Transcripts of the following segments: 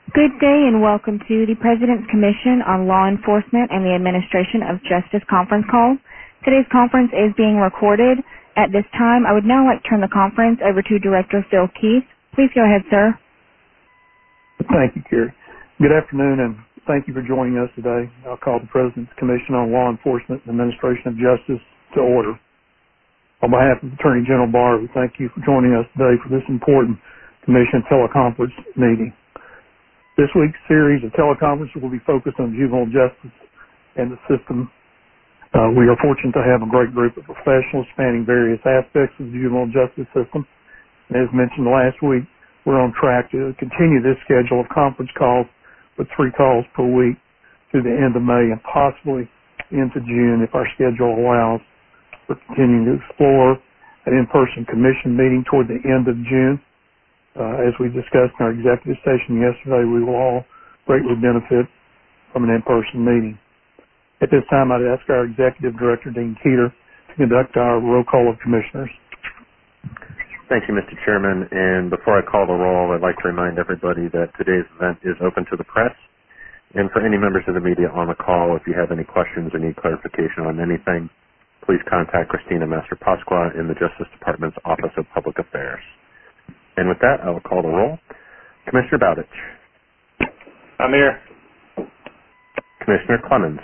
Good day and welcome to the President's Commission on Law Enforcement and the Administration of Justice conference call. Today's conference is being recorded. At this time, I would now like to turn the conference over to Director Phil Keith. Please go ahead, sir. Thank you, Carrie. Good afternoon, and thank you for joining us today. I'll call the President's Commission on Law Enforcement and Administration of Justice to order. On behalf of Attorney General Barr, we thank you for joining us today for this important Commission teleconference meeting. This week's series of teleconferences will be focused on juvenile justice and the system. We are fortunate to have a great group of professionals spanning various aspects of the juvenile justice system. And as mentioned last week, we're on track to continue this schedule of conference calls with 3 calls per week through the end of May and possibly into June if our schedule allows. We're continuing to explore an in-person commission meeting toward the end of June. As we discussed in our executive session yesterday, we will all greatly benefit from an in-person meeting. At this time, I'd ask our Executive Director, Dean Keeter, to conduct our roll call of commissioners. Thank you, Mr. Chairman. And before I call the roll, I'd like to remind everybody that today's event is open to the press. And for any members of the media on the call, if you have any questions or need clarification on anything, please contact Christina Master-Pasqua in the Justice Department's Office of Public Affairs. And with that, I will call the roll. Commissioner Bowditch. I'm here. Commissioner Clemens.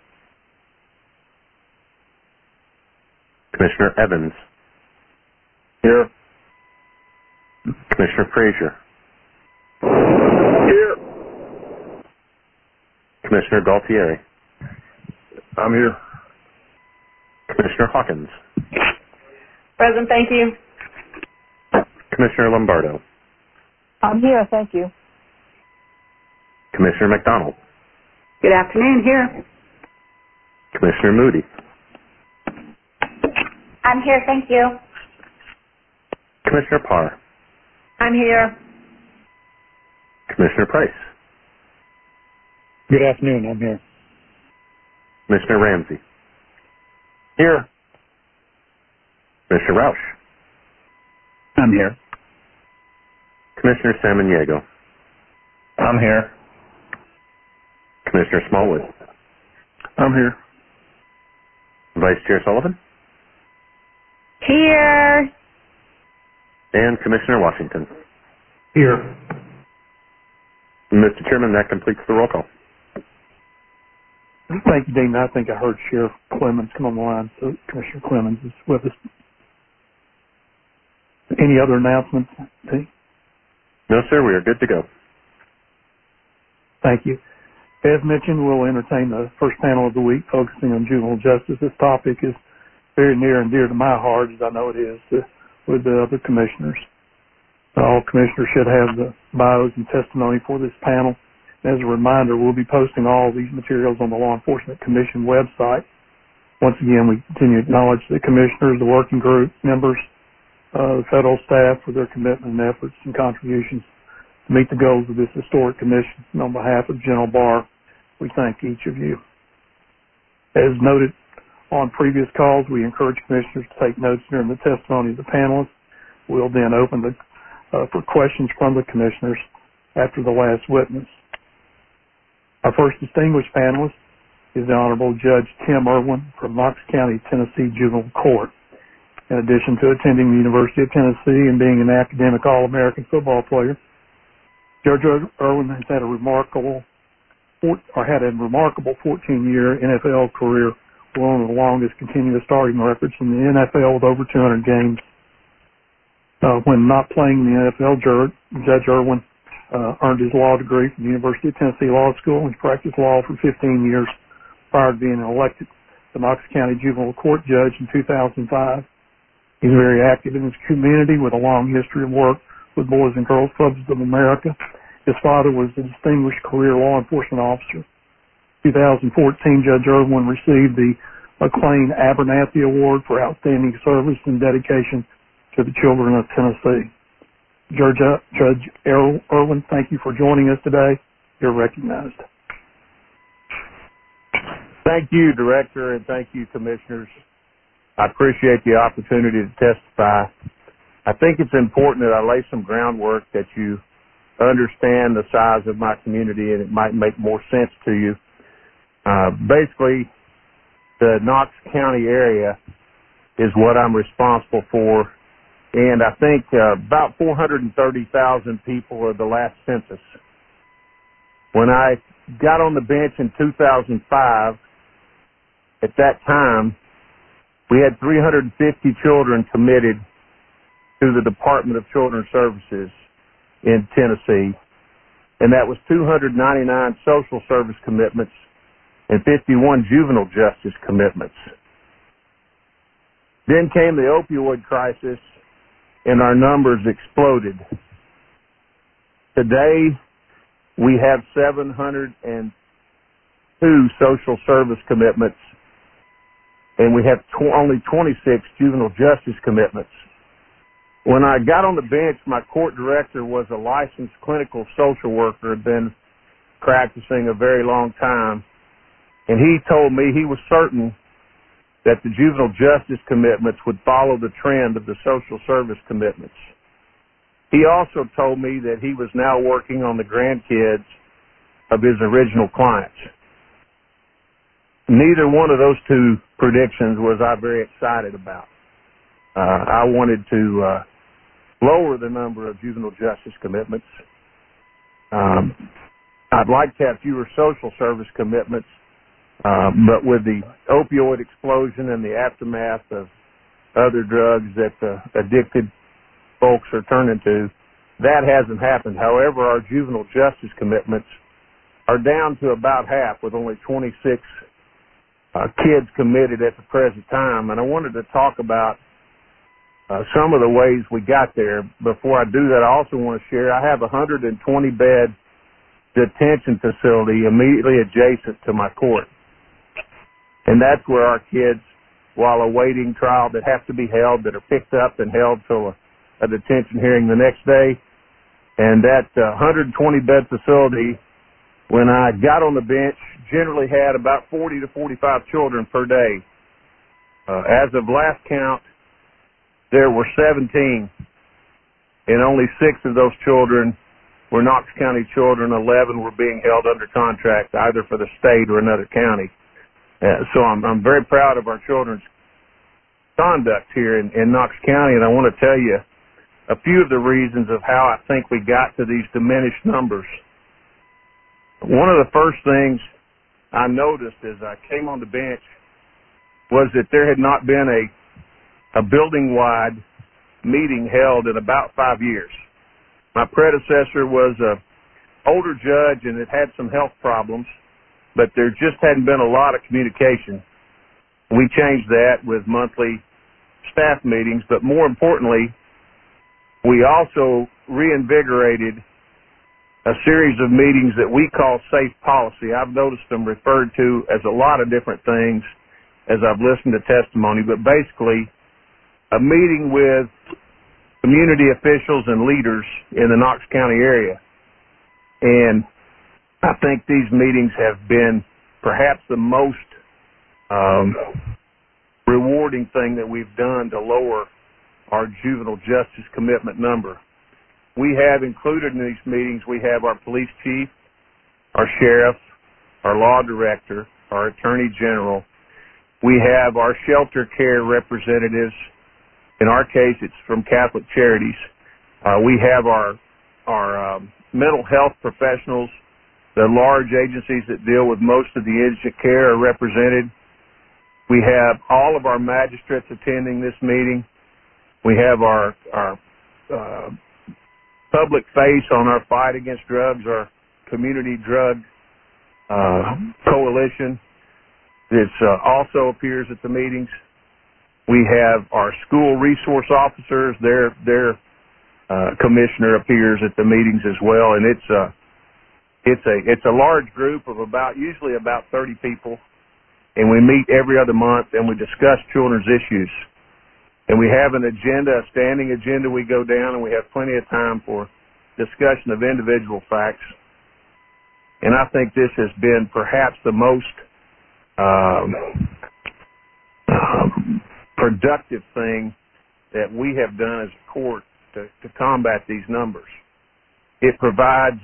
Commissioner Evans. Here. Commissioner Frazier. Here. Commissioner Galtieri. I'm here. Commissioner Hawkins. Present, thank you. Commissioner Lombardo. I'm here, thank you. Commissioner McDonald. Good afternoon, here. Commissioner Moody. I'm here, thank you. Commissioner Parr. I'm here. Commissioner Price. Good afternoon. I'm here. Commissioner Ramsey. Here. Commissioner Roush. I'm here. Commissioner Samaniego. I'm here. Commissioner Smallwood. I'm here. Vice Chair Sullivan. Here. And Commissioner Washington. Here. Mr. Chairman, that completes the roll call. Thank you, Dean. I think I heard Sheriff Clemens come on the line, so Commissioner Clemens is with us. Any other announcements, Dean? No, sir. We are good to go. Thank you. As mentioned, we'll entertain the first panel of the week focusing on juvenile justice. This topic is very near and dear to my heart, as I know it is with the other commissioners. All commissioners should have the bios and testimony for this panel. As a reminder, we'll be posting all of these materials on the Law Enforcement Commission website. Once again, we continue to acknowledge the commissioners, the working group members, the federal staff for their commitment and efforts and contributions to meet the goals of this historic commission. And on behalf of General Barr, we thank each of you. As noted on previous calls, we encourage commissioners to take notes during the testimony of the panelists. We'll then open for questions from the commissioners after the last witness. Our first distinguished panelist is the Honorable Judge Tim Irwin from Knox County, Tennessee Juvenile Court. In addition to attending the University of Tennessee and being an academic All-American football player, Judge Irwin has had a remarkable 14-year NFL career, one of the longest continuous starting records in the NFL with over 200 games. When not playing in the NFL, Judge Irwin earned his law degree from the University of Tennessee Law School and practiced law for 15 years prior to being elected the Knox County Juvenile Court Judge in 2005. He's very active in his community with a long history of work with Boys and Girls Clubs of America. His father was a distinguished career law enforcement officer. In 2014, Judge Irwin received the acclaimed Abernathy Award for outstanding service and dedication to the children of Tennessee. Judge Irwin, thank you for joining us today. You're recognized. Thank you, Director, and thank you, Commissioners. I appreciate the opportunity to testify. I think it's important that I lay some groundwork that you understand the size of my community, and it might make more sense to you. Basically, the Knox County area is what I'm responsible for, and I think about 430,000 people are the last census. When I got on the bench in 2005, at that time, we had 350 children committed to the Department of Children's Services in Tennessee, and that was 299 social service commitments and 51 juvenile justice commitments. Then came the opioid crisis, and our numbers exploded. Today, we have 702 social service commitments, and we have only 26 juvenile justice commitments. When I got on the bench, my court director was a licensed clinical social worker, had been practicing a very long time, and he told me he was certain that the juvenile justice commitments would follow the trend of the social service commitments. He also told me that he was now working on the grandkids of his original clients. Neither one of those two predictions was I very excited about. I wanted to lower the number of juvenile justice commitments. I'd like to have fewer social service commitments, but with the opioid explosion and the aftermath of other drugs that addicted folks are turning to, that hasn't happened. However, our juvenile justice commitments are down to about half, with only 26 kids committed at the present time. And I wanted to talk about some of the ways we got there. Before I do that, I also want to share, I have a 120-bed detention facility immediately adjacent to my court. And that's where our kids, while awaiting trial, that have to be held, that are picked up and held till a detention hearing the next day. And that 120-bed facility, when I got on the bench, generally had about 40 to 45 children per day. As of last count, there were 17, and only 6 of those children were Knox County children. 11 were being held under contract, either for the state or another county. So I'm very proud of our children's conduct here in Knox County, and I want to tell you a few of the reasons of how I think we got to these diminished numbers. One of the first things I noticed as I came on the bench was that there had not been a building-wide meeting held in about 5 years. My predecessor was an older judge and had some health problems, but there just hadn't been a lot of communication. We changed that with monthly staff meetings, but more importantly, we also reinvigorated a series of meetings that we call safe policy. I've noticed them referred to as a lot of different things as I've listened to testimony, but basically a meeting with community officials and leaders in the Knox County area. And I think these meetings have been perhaps the most rewarding thing that we've done to lower our juvenile justice commitment number. We have included in these meetings, we have our police chief, our sheriff, our law director, our attorney general. We have our shelter care representatives. In our case, it's from Catholic Charities. We have our mental health professionals. The large agencies that deal with most of the indigent care are represented. We have all of our magistrates attending this meeting. We have our public face on our fight against drugs, our community drug coalition. This also appears at the meetings. We have our school resource officers. Their commissioner appears at the meetings as well, and it's a large group of usually about 30 people, and we meet every other month and we discuss children's issues. And we have an agenda, a standing agenda we go down, and we have plenty of time for discussion of individual facts. And I think this has been perhaps the most productive thing that we have done as a court to combat these numbers. It provides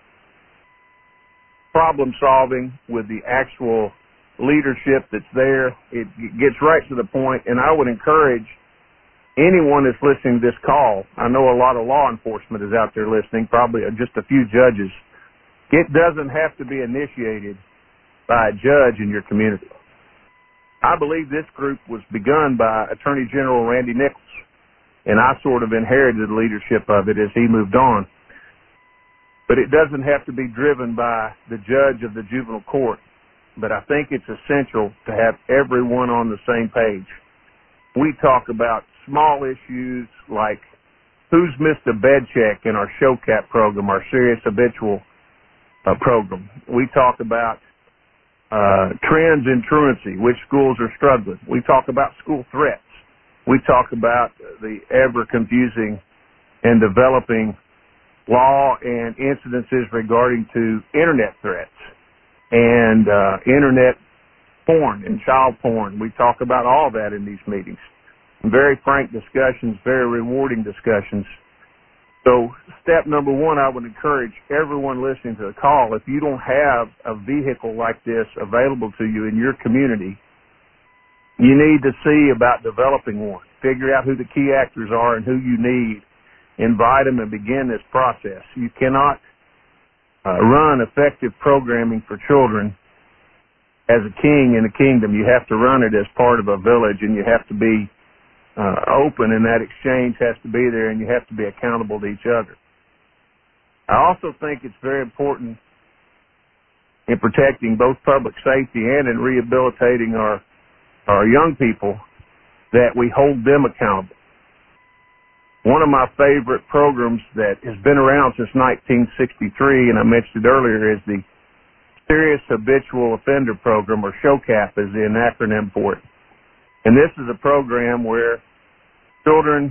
problem solving with the actual leadership that's there. It gets right to the point, and I would encourage anyone that's listening to this call. I know a lot of law enforcement is out there listening, probably just a few judges. It doesn't have to be initiated by a judge in your community. I believe this group was begun by Attorney General Randy Nichols, and I sort of inherited the leadership of it as he moved on. But it doesn't have to be driven by the judge of the juvenile court. But I think it's essential to have everyone on the same page. We talk about small issues like who's missed a bed check in our SHOCAP program, our serious habitual program. We talk about trends in truancy, which schools are struggling. We talk about school threats. We talk about the ever-confusing and developing law and incidences regarding to Internet threats and Internet porn and child porn. We talk about all that in these meetings. Very frank discussions, very rewarding discussions. So step number one, I would encourage everyone listening to the call, if you don't have a vehicle like this available to you in your community, you need to see about developing one. Figure out who the key actors are and who you need. Invite them and begin this process. You cannot run effective programming for children as a king in a kingdom. You have to run it as part of a village, and you have to be open, and that exchange has to be there, and you have to be accountable to each other. I also think it's very important in protecting both public safety and in rehabilitating our young people that we hold them accountable. One of my favorite programs that has been around since 1963, and I mentioned it earlier, is the Serious Habitual Offender Program, or SHOCAP is the acronym for it. And this is a program where children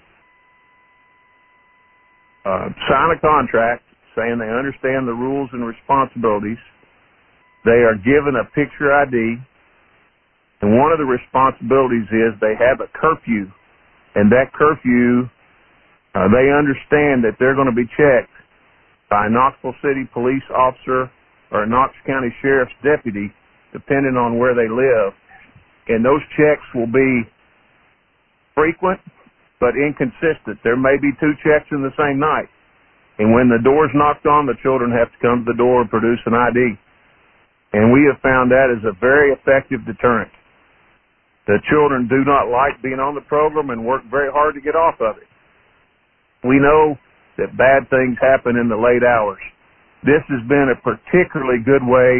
sign a contract saying they understand the rules and responsibilities. They are given a picture ID, and one of the responsibilities is they have a curfew, and that curfew, they understand that they're going to be checked by a Knoxville City police officer or a Knox County Sheriff's deputy, depending on where they live. And those checks will be frequent but inconsistent. There may be 2 checks in the same night. And when the door's knocked on, the children have to come to the door and produce an ID. And we have found that is a very effective deterrent. The children do not like being on the program and work very hard to get off of it. We know that bad things happen in the late hours. This has been a particularly good way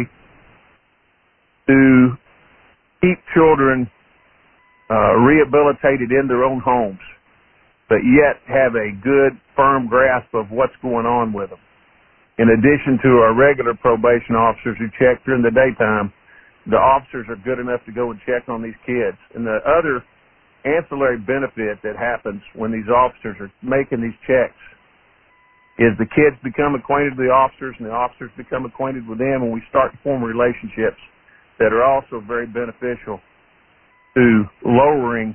to keep children rehabilitated in their own homes, but yet have a good, firm grasp of what's going on with them. In addition to our regular probation officers who check during the daytime, the officers are good enough to go and check on these kids. And the other ancillary benefit that happens when these officers are making these checks is the kids become acquainted with the officers, and the officers become acquainted with them, and we start to form relationships that are also very beneficial to lowering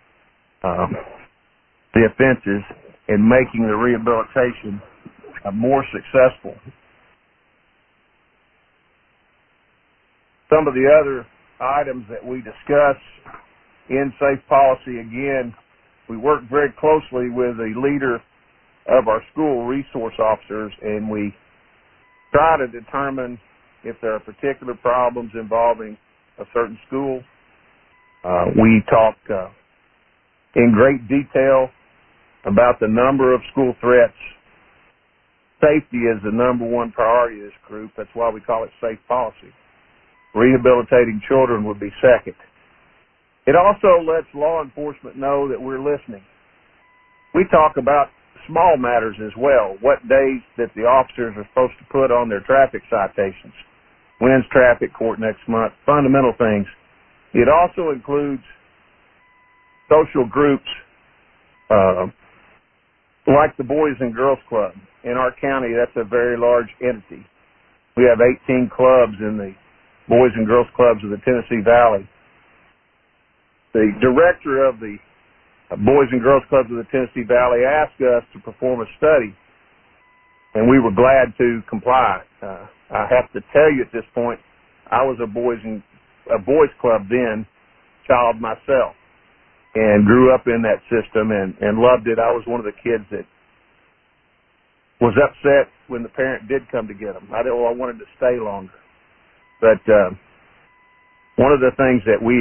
the offenses and making the rehabilitation more successful. Some of the other items that we discuss in Safe Policy, again, we work very closely with the leader of our school resource officers, and we try to determine if there are particular problems involving a certain school. We talk in great detail about the number of school threats. Safety is the number one priority of this group. That's why we call it Safe Policy. Rehabilitating children would be second. It also lets law enforcement know that we're listening. We talk about small matters as well, what days that the officers are supposed to put on their traffic citations, when's traffic court next month, fundamental things. It also includes social groups like the Boys and Girls Club. In our county, that's a very large entity. We have 18 clubs in the Boys and Girls Clubs of the Tennessee Valley. The director of the Boys and Girls Clubs of the Tennessee Valley asked us to perform a study and we were glad to comply. I have to tell you at this point, I was a boys club then, child myself, and grew up in that system and loved it. I was one of the kids that was upset when the parent did come to get them. I wanted to stay longer. But one of the things that we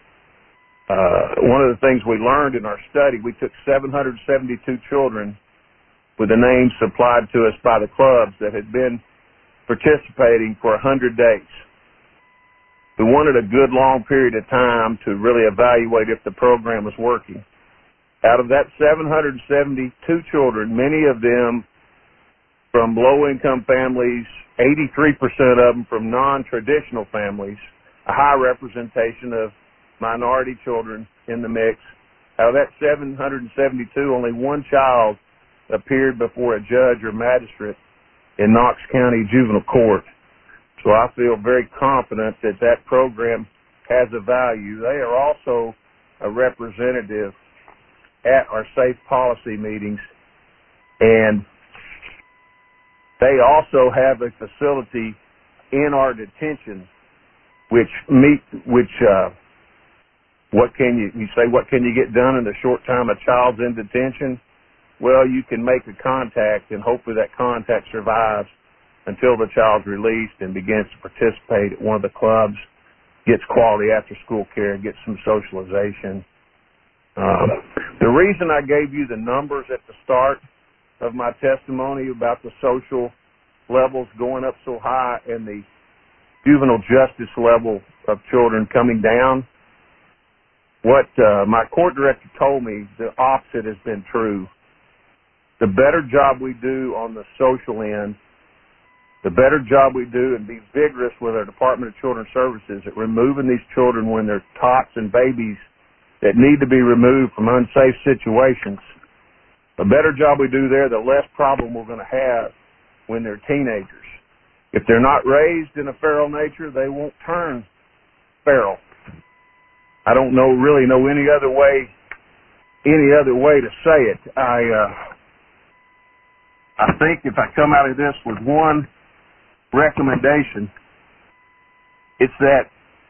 learned in our study, we took 772 children with the names supplied to us by the clubs that had been participating for 100 days. We wanted a good long period of time to really evaluate if the program was working. Out of that 772 children, many of them from low-income families, 83% of them from non-traditional families, a high representation of minority children in the mix. Out of that 772, only one child appeared before a judge or magistrate in Knox County Juvenile Court. So I feel very confident that that program has a value. They are also a representative at our safe policy meetings, and they also have a facility in our detention what can you get done in the short time a child's in detention? Well, you can make a contact, and hopefully that contact survives until the child's released and begins to participate at one of the clubs, gets quality after-school care, gets some socialization. The reason I gave you the numbers at the start of my testimony about the social levels going up so high and the juvenile justice level of children coming down, what my court director told me, the opposite has been true. The better job we do on the social end, the better job we do and be vigorous with our Department of Children's Services at removing these children when they're tots and babies that need to be removed from unsafe situations, the better job we do there, the less problem we're going to have when they're teenagers. If they're not raised in a feral nature, they won't turn feral. I don't really know any other way to say it. I think if I come out of this with one recommendation, it's that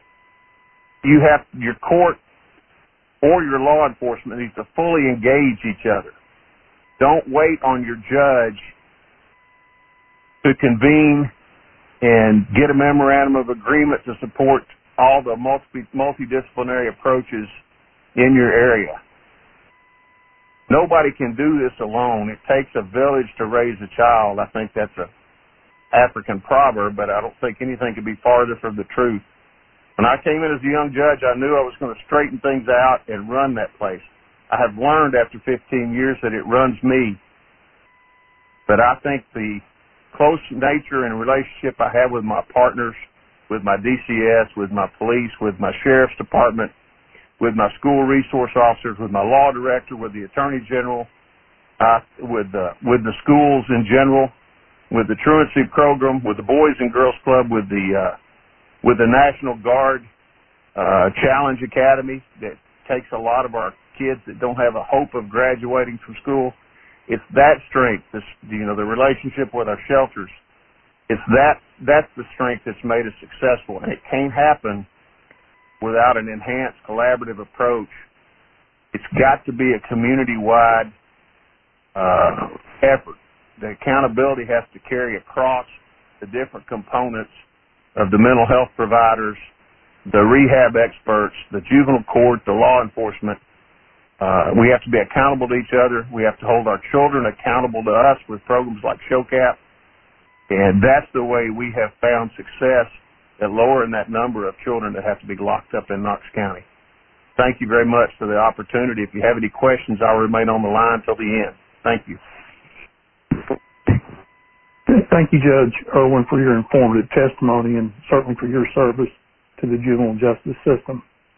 your court or your law enforcement needs to fully engage each other. Don't wait on your judge to convene and get a memorandum of agreement to support all the multidisciplinary approaches in your area. Nobody can do this alone. It takes a village to raise a child. I think that's an African proverb, but I don't think anything could be farther from the truth. When I came in as a young judge, I knew I was going to straighten things out and run that place. I have learned after 15 years that it runs me. But I think the close nature and relationship I have with my partners, with my DCS, with my police, with my sheriff's department, with my school resource officers, with my law director, with the attorney general, with the schools in general, with the truancy program, with the Boys and Girls Club, with the National Guard Challenge Academy that takes a lot of our kids that don't have a hope of graduating from school. It's that strength, the relationship with our shelters. That's the strength that's made us successful, and it can't happen without an enhanced collaborative approach. It's got to be a community-wide effort. The accountability has to carry across the different components of the mental health providers, the rehab experts, the juvenile court, the law enforcement. We have to be accountable to each other. We have to hold our children accountable to us with programs like SHOCAP. And that's the way we have found success at lowering that number of children that have to be locked up in Knox County. Thank you very much for the opportunity. If you have any questions, I'll remain on the line till the end. Thank you. Thank you, Judge Irwin, for your informative testimony and certainly for your service to the juvenile justice system.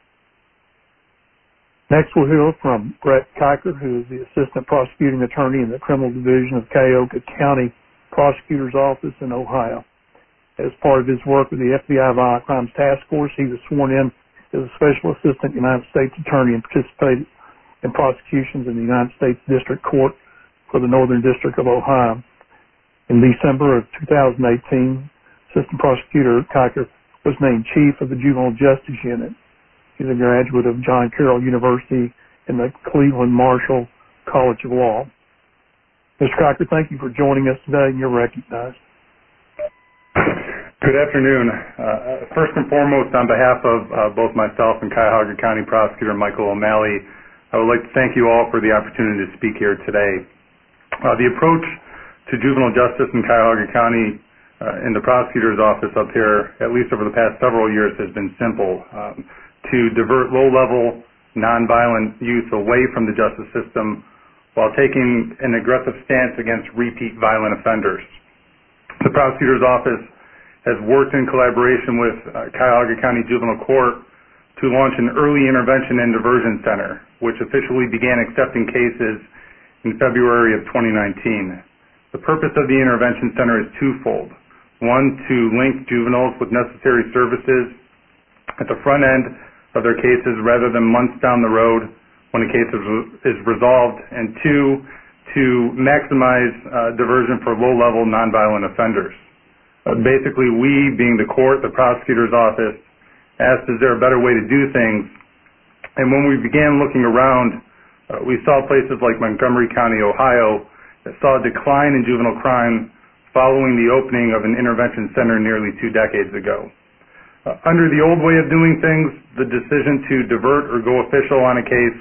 Next, we'll hear from Brett Kiker, who is the Assistant Prosecuting Attorney in the Criminal Division of Cuyahoga County Prosecutor's Office in Ohio. As part of his work with the FBI Violent Crimes Task Force, he was sworn in as a Special Assistant United States Attorney and participated in prosecutions in the United States District Court for the Northern District of Ohio. In December of 2018, Assistant Prosecutor Kiker was named Chief of the Juvenile Justice Unit. He's a graduate of John Carroll University and the Cleveland Marshall College of Law. Mr. Kiker, thank you for joining us today, and you're recognized. Good afternoon. First and foremost, on behalf of both myself and Cuyahoga County Prosecutor Michael O'Malley, I would like to thank you all for the opportunity to speak here today. The approach to juvenile justice in Cuyahoga County in the prosecutor's office up here, at least over the past several years, has been simple: to divert low-level, nonviolent youth away from the justice system while taking an aggressive stance against repeat violent offenders. The prosecutor's office has worked in collaboration with Cuyahoga County Juvenile Court to launch an early intervention and diversion center, which officially began accepting cases in February of 2019. The purpose of the intervention center is twofold. One, to link juveniles with necessary services at the front end of their cases rather than months down the road when a case is resolved, and two, to maximize diversion for low-level nonviolent offenders. Basically, we, being the court, the prosecutor's office, asked, is there a better way to do things? And when we began looking around, we saw places like Montgomery County, Ohio, that saw a decline in juvenile crime following the opening of an intervention center nearly 2 decades ago. Under the old way of doing things, the decision to divert or go official on a case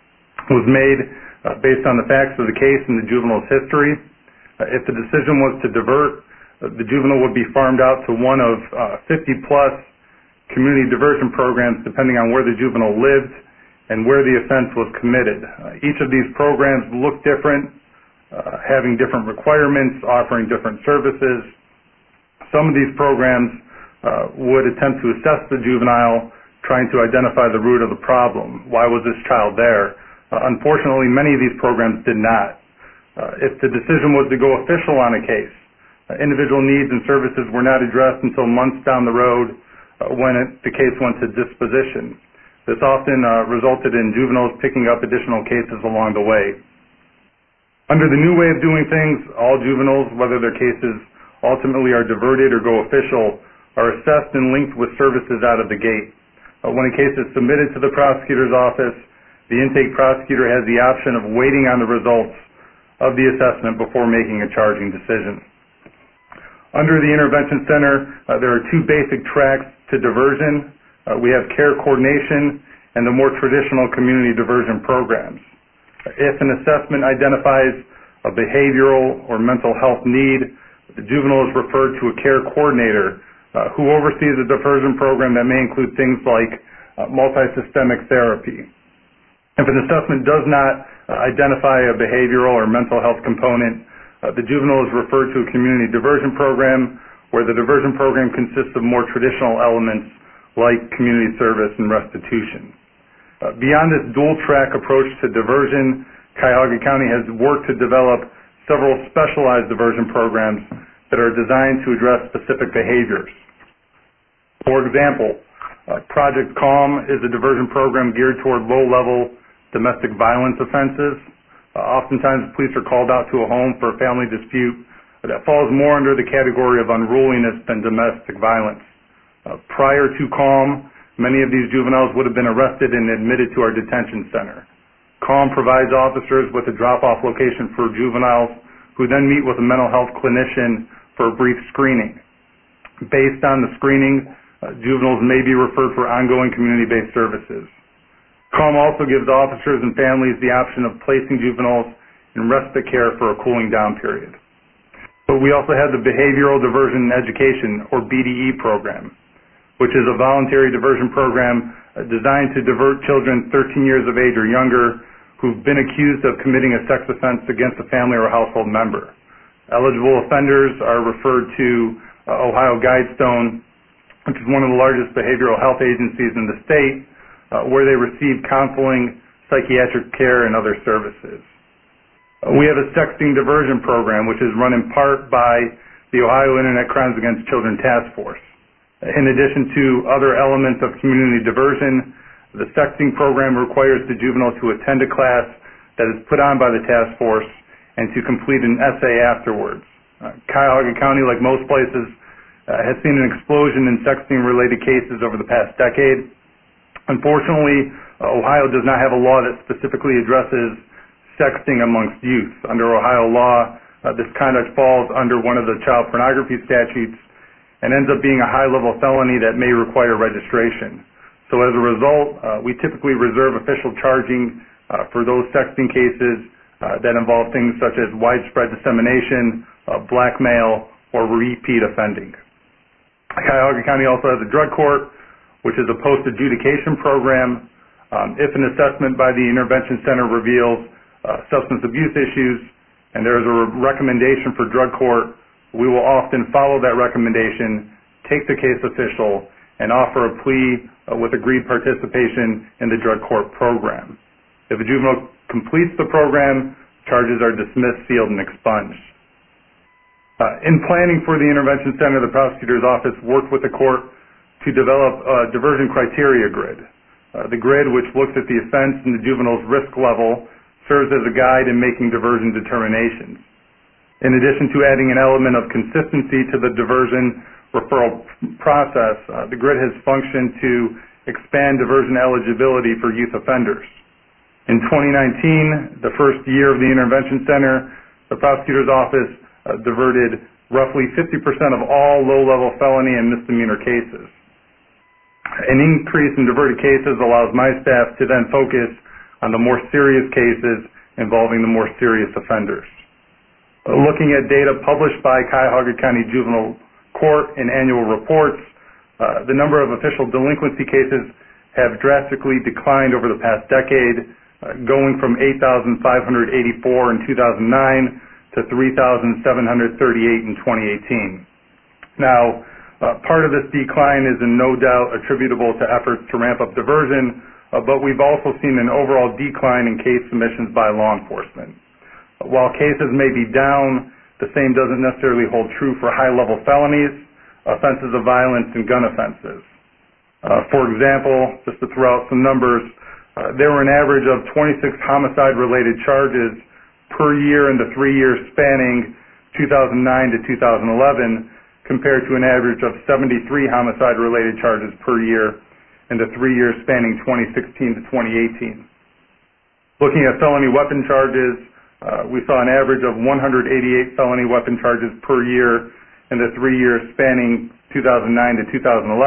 was made based on the facts of the case and the juvenile's history. If the decision was to divert, the juvenile would be farmed out to one of 50-plus community diversion programs depending on where the juvenile lived and where the offense was committed. Each of these programs looked different, having different requirements, offering different services. Some of these programs would attempt to assess the juvenile, trying to identify the root of the problem. Why was this child there? Unfortunately, many of these programs did not. If the decision was to go official on a case, individual needs and services were not addressed until months down the road when the case went to disposition. This often resulted in juveniles picking up additional cases along the way. Under the new way of doing things, all juveniles, whether their cases ultimately are diverted or go official, are assessed and linked with services out of the gate. When a case is submitted to the prosecutor's office, the intake prosecutor has the option of waiting on the results of the assessment before making a charging decision. Under the intervention center, there are 2 basic tracks to diversion. We have care coordination and the more traditional community diversion programs. If an assessment identifies a behavioral or mental health need, the juvenile is referred to a care coordinator who oversees a diversion program that may include things like multisystemic therapy. If an assessment does not identify a behavioral or mental health component, the juvenile is referred to a community diversion program, where the diversion program consists of more traditional elements like community service and restitution. Beyond this dual-track approach to diversion, Cuyahoga County has worked to develop several specialized diversion programs that are designed to address specific behaviors. For example, Project Calm is a diversion program geared toward low-level domestic violence offenses. Oftentimes, police are called out to a home for a family dispute that falls more under the category of unruliness than domestic violence. Prior to Calm, many of these juveniles would have been arrested and admitted to our detention center. Calm provides officers with a drop-off location for juveniles who then meet with a mental health clinician for a brief screening. Based on the screening, juveniles may be referred for ongoing community-based services. Calm also gives officers and families the option of placing juveniles in respite care for a cooling down period. But we also have the Behavioral Diversion Education, or BDE program, which is a voluntary diversion program designed to divert children 13 years of age or younger who've been accused of committing a sex offense against a family or household member. Eligible offenders are referred to Ohio Guidestone, which is one of the largest behavioral health agencies in the state, where they receive counseling, psychiatric care, and other services. We have a sexting diversion program, which is run in part by the Ohio Internet Crimes Against Children Task Force. In addition to other elements of community diversion, the sexting program requires the juvenile to attend a class that is put on by the task force and to complete an essay afterwards. Cuyahoga County, like most places, has seen an explosion in sexting-related cases over the past decade. Unfortunately, Ohio does not have a law that specifically addresses sexting amongst youth. Under Ohio law, this conduct falls under one of the child pornography statutes and ends up being a high-level felony that may require registration. So as a result, we typically reserve official charging for those sexting cases that involve things such as widespread dissemination, blackmail, or repeat offending. Cuyahoga County also has a drug court, which is a post-adjudication program. If an assessment by the Intervention Center reveals substance abuse issues and there is a recommendation for drug court, we will often follow that recommendation, take the case official, and offer a plea with agreed participation in the drug court program. If a juvenile completes the program, charges are dismissed, sealed, and expunged. In planning for the Intervention Center, the prosecutor's office worked with the court to develop a diversion criteria grid. The grid, which looks at the offense and the juvenile's risk level, serves as a guide in making diversion determinations. In addition to adding an element of consistency to the diversion referral process, the grid has functioned to expand diversion eligibility for youth offenders. In 2019, the first year of the Intervention Center, the prosecutor's office diverted roughly 50% of all low-level felony and misdemeanor cases. An increase in diverted cases allows my staff to then focus on the more serious cases involving the more serious offenders. Looking at data published by Cuyahoga County Juvenile Court in annual reports, the number of official delinquency cases have drastically declined over the past decade, going from 8,584 in 2009 to 3,738 in 2018. Now, part of this decline is in no doubt attributable to efforts to ramp up diversion, but we've also seen an overall decline in case submissions by law enforcement. While cases may be down, the same doesn't necessarily hold true for high-level felonies, offenses of violence, and gun offenses. For example, just to throw out some numbers, there were an average of 26 homicide-related charges per year in the 3 years spanning 2009 to 2011, compared to an average of 73 homicide-related charges per year in the 3 years spanning 2016 to 2018. Looking at felony weapon charges, we saw an average of 188 felony weapon charges per year in the 3 years spanning 2009 to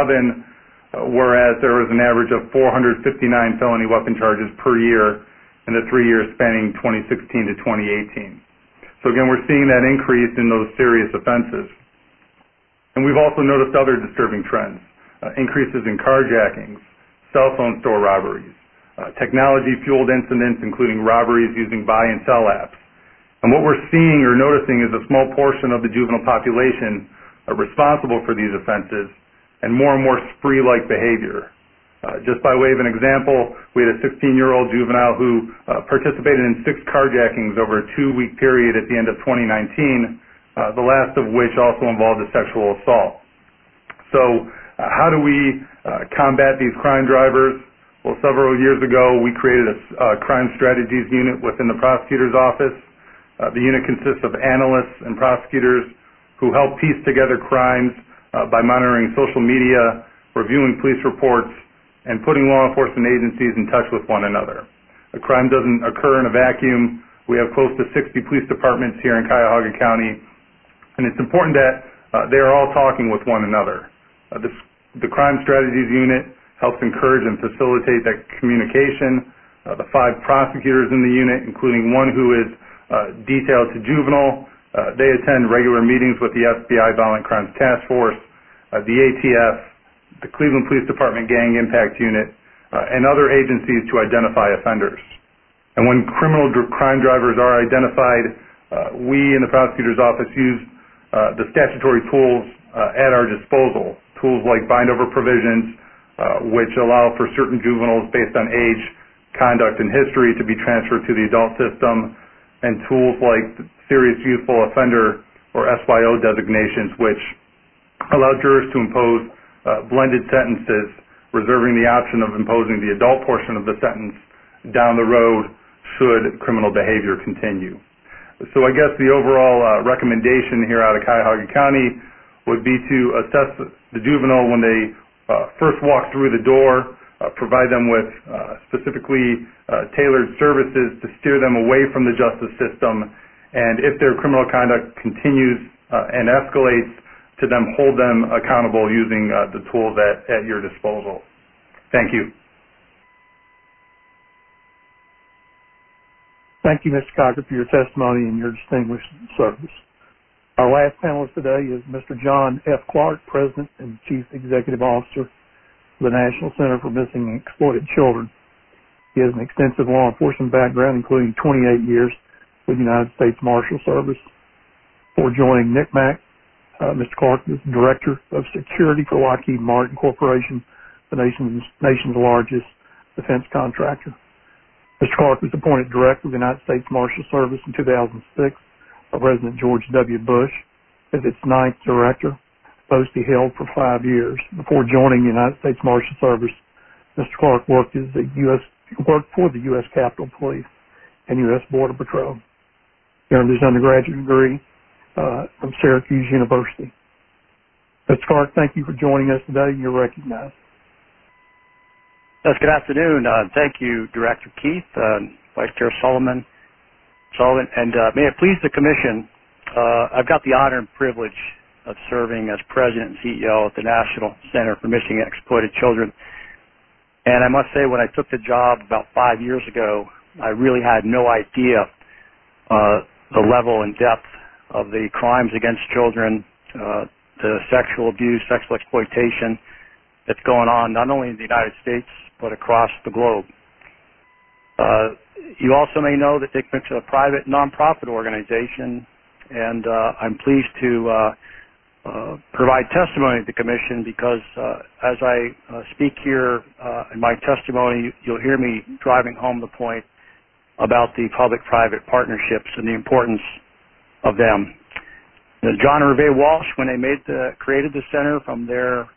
2011, whereas there was an average of 459 felony weapon charges per year in the 3 years spanning 2016 to 2018. So again, we're seeing that increase in those serious offenses. And we've also noticed other disturbing trends. Increases in carjackings, cell phone store robberies, technology-fueled incidents, including robberies using buy and sell apps. And what we're seeing or noticing is a small portion of the juvenile population responsible for these offenses and more spree-like behavior. Just by way of an example, we had a 16-year-old juvenile who participated in 6 carjackings over a 2-week period at the end of 2019, the last of which also involved a sexual assault. So how do we combat these crime drivers? Well, several years ago, we created a crime strategies unit within the prosecutor's office. The unit consists of analysts and prosecutors who help piece together crimes by monitoring social media, reviewing police reports, and putting law enforcement agencies in touch with one another. A crime doesn't occur in a vacuum. We have close to 60 police departments here in Cuyahoga County, and it's important that they are all talking with one another. The Crime Strategies Unit helps encourage and facilitate that communication. The 5 prosecutors in the unit, including one who is detailed to juvenile, they attend regular meetings with the FBI Violent Crimes Task Force, the ATF, the Cleveland Police Department Gang Impact Unit, and other agencies to identify offenders. And when criminal crime drivers are identified, we in the prosecutor's office use the statutory tools at our disposal. Tools like bind-over provisions, which allow for certain juveniles based on age, conduct, and history to be transferred to the adult system, and tools like serious youthful offender or SYO designations, which allow jurors to impose blended sentences, reserving the option of imposing the adult portion of the sentence down the road should criminal behavior continue. So I guess the overall recommendation here out of Cuyahoga County would be to assess the juvenile when they first walk through the door, provide them with specifically tailored services to steer them away from the justice system, and if their criminal conduct continues and escalates, to them hold them accountable using the tools at your disposal. Thank you. Thank you, Mr. Cocker, for your testimony and your distinguished service. Our last panelist today is Mr. John F. Clark, President and Chief Executive Officer of the National Center for Missing and Exploited Children. He has an extensive law enforcement background, including 28 years with the United States Marshal Service. Before joining NCMEC, Mr. Clark was Director of Security for Lockheed Martin Corporation, the nation's largest defense contractor. Mr. Clark was appointed Director of the United States Marshal Service in 2006 by President George W. Bush as its 9th Director, a post he held for 5 years. Before joining the United States Marshal Service, Mr. Clark worked for the U.S. Capitol Police and U.S. Border Patrol. He earned his undergraduate degree from Syracuse University. Mr. Clark, thank you for joining us today. You're recognized. Yes, good afternoon. Thank you, Director Keith, Vice Chair Sullivan, and may it please the Commission, I've got the honor and privilege of serving as President and CEO at the National Center for Missing and Exploited Children. And I must say, when I took the job about 5 years ago, I really had no idea the level and depth of the crimes against children, the sexual abuse, sexual exploitation that's going on not only in the United States but across the globe. You also may know that NCMEC is a private nonprofit organization, and I'm pleased to provide testimony to the Commission because as I speak here in my testimony, you'll hear me driving home the point about the public-private partnerships and the importance of them. John and Reve Walsh, when they created the center from their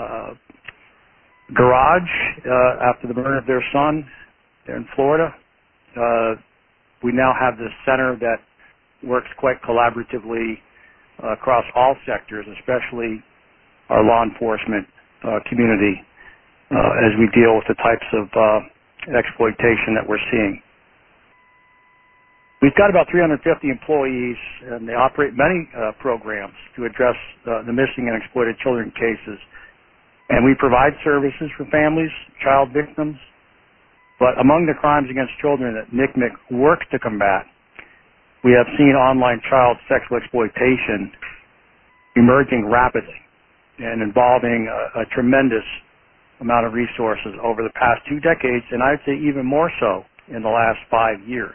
garage after the murder of their son there in Florida, we now have this center that works quite collaboratively across all sectors, especially our law enforcement community, as we deal with the types of exploitation that we're seeing. We've got about 350 employees, and they operate many programs to address the missing and exploited children cases. And we provide services for families, child victims. But among the crimes against children that NCMEC works to combat, we have seen online child sexual exploitation emerging rapidly and involving a tremendous amount of resources over the past 2 decades, and I'd say even more so in the last 5 years.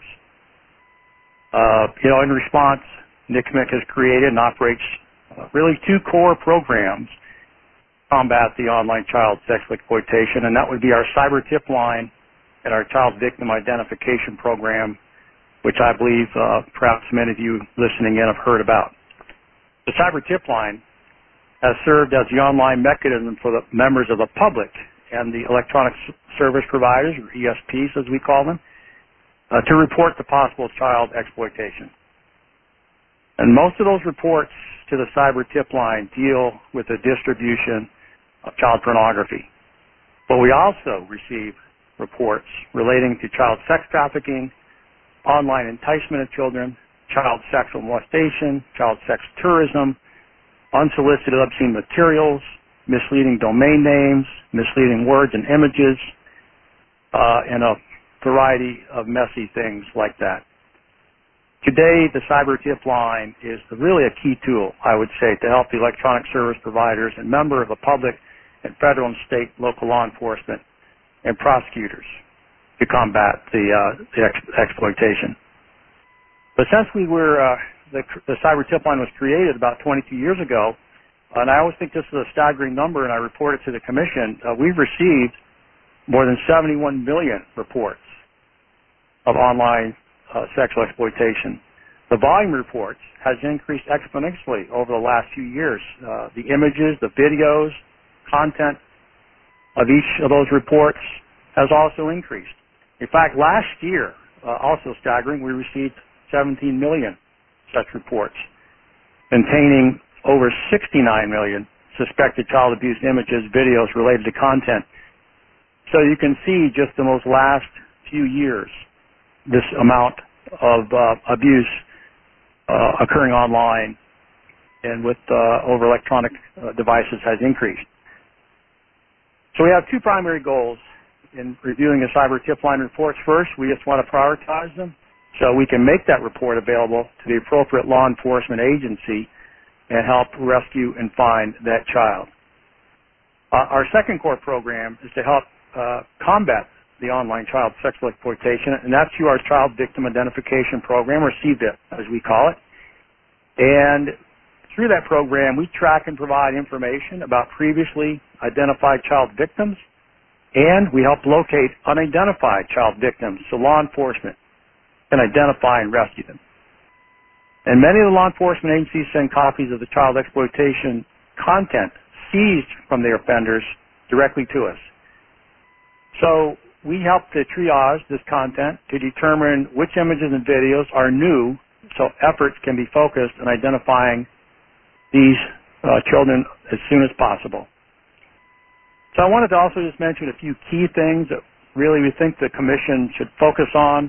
In response, NCMEC has created and operates really 2 core programs to combat the online child sexual exploitation, and that would be our cyber tip line and our child victim identification program, which I believe perhaps many of you listening in have heard about. The cyber tip line has served as the online mechanism for the members of the public and the electronic service providers, or ESPs as we call them, to report the possible child exploitation. And most of those reports to the cyber tip line deal with the distribution of child pornography. But we also receive reports relating to child sex trafficking, online enticement of children, child sexual molestation, child sex tourism, unsolicited obscene materials, misleading domain names, misleading words and images, and a variety of messy things like that. Today, the cyber tip line is really a key tool, I would say, to help the electronic service providers and members of the public and federal and state local law enforcement and prosecutors to combat the exploitation. But since the cyber tip line was created about 22 years ago, and I always think this is a staggering number, and I report it to the Commission, we've received more than 71 million reports of online sexual exploitation. The volume of reports has increased exponentially over the last few years. The images, the videos, content of each of those reports has also increased. In fact, last year, also staggering, we received 17 million such reports, containing over 69 million suspected child abuse images, videos related to content. So you can see just in those last few years, this amount of abuse occurring online and with over electronic devices has increased. So we have two primary goals in reviewing the cyber tip line reports. First, we just want to prioritize them so we can make that report available to the appropriate law enforcement agency and help rescue and find that child. Our second core program is to help combat the online child sexual exploitation, and that's through our Child Victim Identification Program, or CVIP as we call it. And through that program, we track and provide information about previously identified child victims, and we help locate unidentified child victims so law enforcement can identify and rescue them. And many of the law enforcement agencies send copies of the child exploitation content seized from their offenders directly to us. So we help to triage this content to determine which images and videos are new so efforts can be focused on identifying these children as soon as possible. So I wanted to also just mention a few key things that really we think the Commission should focus on,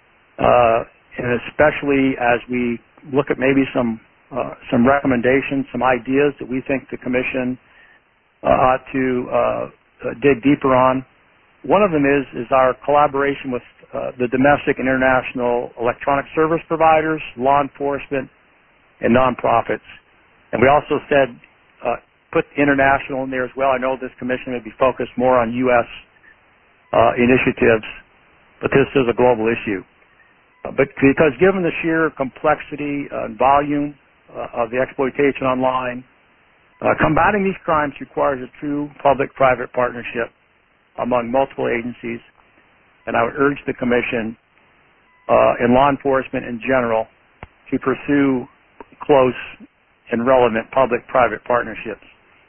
and especially as we look at maybe some recommendations, some ideas that we think the Commission ought to dig deeper on. One of them is our collaboration with the domestic and international electronic service providers, law enforcement, and nonprofits. And we also said put international in there as well. I know this Commission may be focused more on U.S. Initiatives, but this is a global issue. But because given the sheer complexity and volume of the exploitation online, combating these crimes requires a true public-private partnership among multiple agencies, and I would urge the Commission and law enforcement in general to pursue close and relevant public-private partnerships.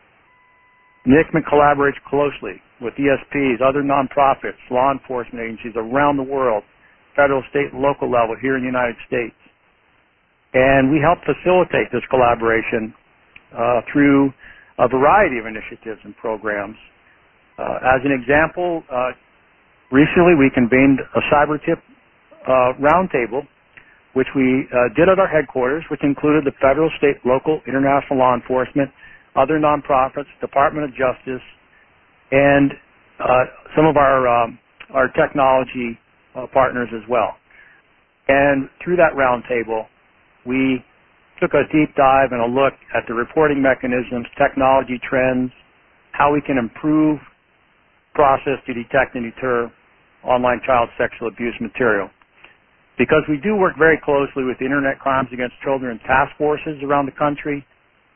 NCMEC collaborates closely with ESPs, other nonprofits, law enforcement agencies around the world, federal, state, and local level here in the United States. And we help facilitate this collaboration through a variety of initiatives and programs. As an example, recently we convened a cyber tip roundtable, which we did at our headquarters, which included the federal, state, local, international law enforcement, other nonprofits, Department of Justice, and some of our technology partners as well. And through that roundtable, we took a deep dive and a look at the reporting mechanisms, technology trends, how we can improve process to detect and deter online child sexual abuse material. Because we do work very closely with the Internet Crimes Against Children task forces around the country,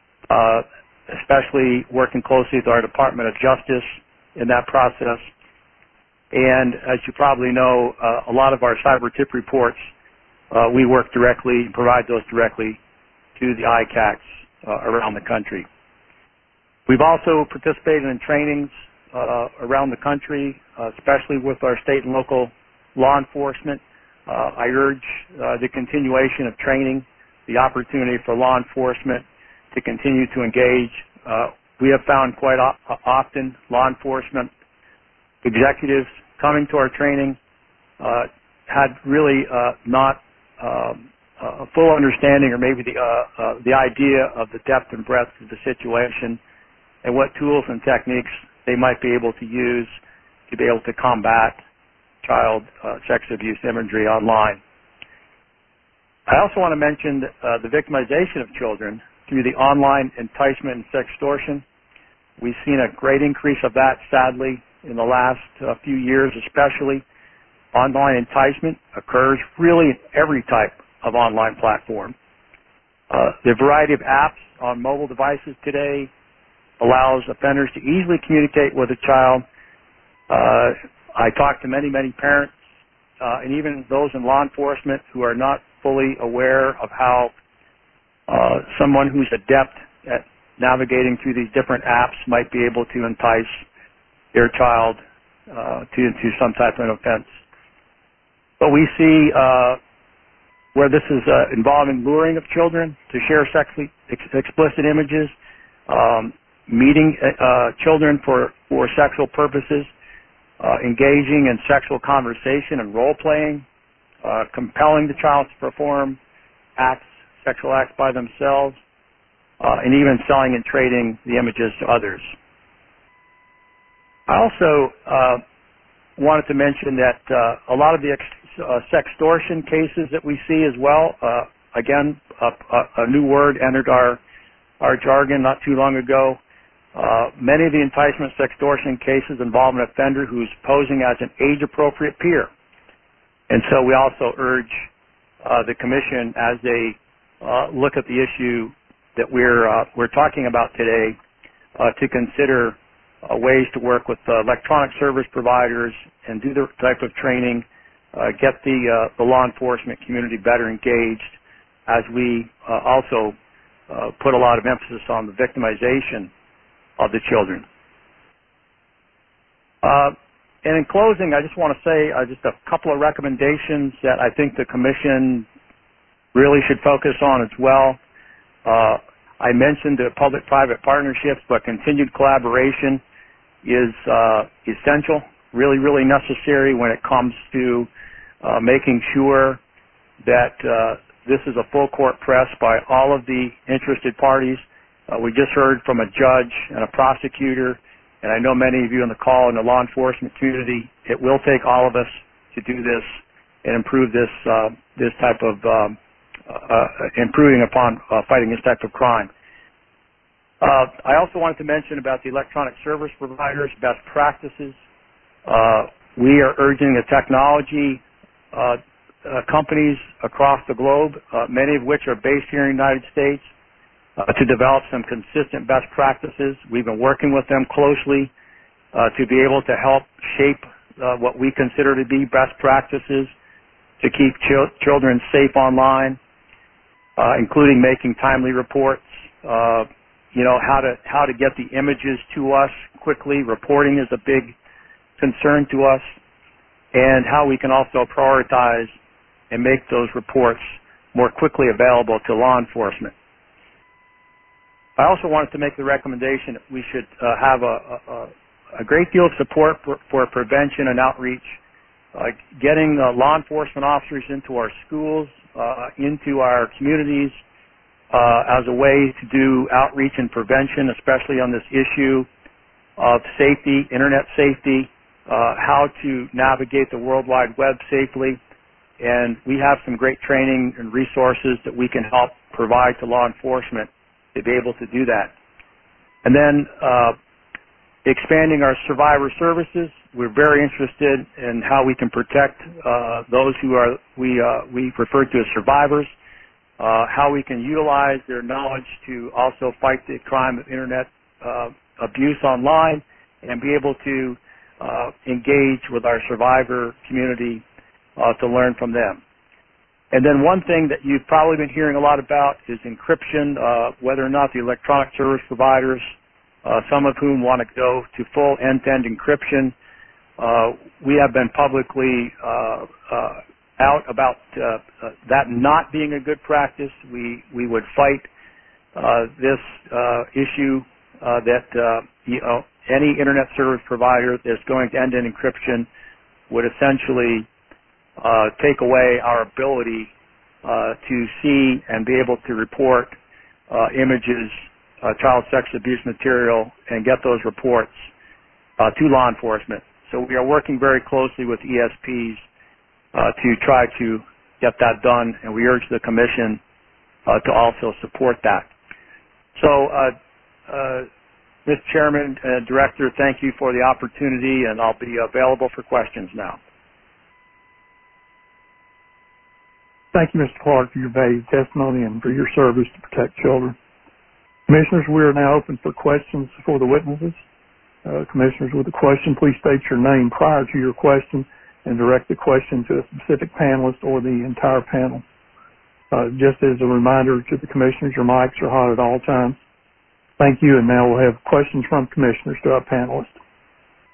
especially working closely with our Department of Justice in that process. And as you probably know, a lot of our cyber tip reports, we work directly and provide those directly to the ICACs around the country. We've also participated in trainings around the country, especially with our state and local law enforcement. I urge the continuation of training, the opportunity for law enforcement to continue to engage. We have found quite often law enforcement executives coming to our training had really not a full understanding or maybe the idea of the depth and breadth of the situation and what tools and techniques they might be able to use to be able to combat child sex abuse imagery online. I also want to mention the victimization of children through the online enticement and sextortion. We've seen a great increase of that, sadly, in the last few years especially. Online enticement occurs really in every type of online platform. The variety of apps on mobile devices today allows offenders to easily communicate with a child. I talk to many parents and even those in law enforcement who are not fully aware of how someone who's adept at navigating through these different apps might be able to entice their child to some type of offense. But we see where this is involving luring of children to share sexually explicit images, meeting children for sexual purposes, engaging in sexual conversation and role-playing, compelling the child to perform sexual acts by themselves, and even selling and trading the images to others. I also wanted to mention that a lot of the sextortion cases that we see as well, again, a new word entered our jargon not too long ago. Many of the enticement sextortion cases involve an offender who's posing as an age-appropriate peer. And so we also urge the Commission, as they look at the issue that we're talking about today, to consider ways to work with electronic service providers and do the type of training, get the law enforcement community better engaged, as we also put a lot of emphasis on the victimization of the children. And in closing, I just want to say just a couple of recommendations that I think the Commission really should focus on as well. I mentioned the public-private partnerships, but continued collaboration is essential, really, really necessary when it comes to making sure that this is a full-court press by all of the interested parties. We just heard from a judge and a prosecutor, and I know many of you on the call in the law enforcement community. It will take all of us to do this and improve this type of improving upon fighting this type of crime. I also wanted to mention about the electronic service providers, best practices. We are urging the technology companies across the globe, many of which are based here in the United States, to develop some consistent best practices. We've been working with them closely to be able to help shape what we consider to be best practices to keep children safe online, including making timely reports, how to get the images to us quickly. Reporting is a big concern to us, and how we can also prioritize and make those reports more quickly available to law enforcement. I also wanted to make the recommendation that we should have a great deal of support for prevention and outreach, getting law enforcement officers into our schools, into our communities, as a way to do outreach and prevention, especially on this issue of safety, internet safety, how to navigate the World Wide Web safely. And we have some great training and resources that we can help provide to law enforcement to be able to do that. And then expanding our survivor services. We're very interested in how we can protect those who we refer to as survivors, how we can utilize their knowledge to also fight the crime of internet abuse online, and be able to engage with our survivor community to learn from them. And then one thing that you've probably been hearing a lot about is encryption, whether or not the electronic service providers, some of whom want to go to full end-to-end encryption. We have been publicly out about that not being a good practice. We would fight this issue that any internet service provider that's going to end-to-end encryption would essentially take away our ability to see and be able to report images, child sex abuse material, and get those reports to law enforcement. So we are working very closely with ESPs to try to get that done, and we urge the Commission to also support that. So, Mr. Chairman and Director, thank you for the opportunity, and I'll be available for questions now. Thank you, Mr. Clark, for your valued testimony and for your service to protect children. Commissioners, we are now open for questions for the witnesses. Commissioners, with a question, please state your name prior to your question and direct the question to a specific panelist or the entire panel. Just as a reminder to the commissioners, your mics are hot at all times. Thank you, and now we'll have questions from commissioners to our panelists.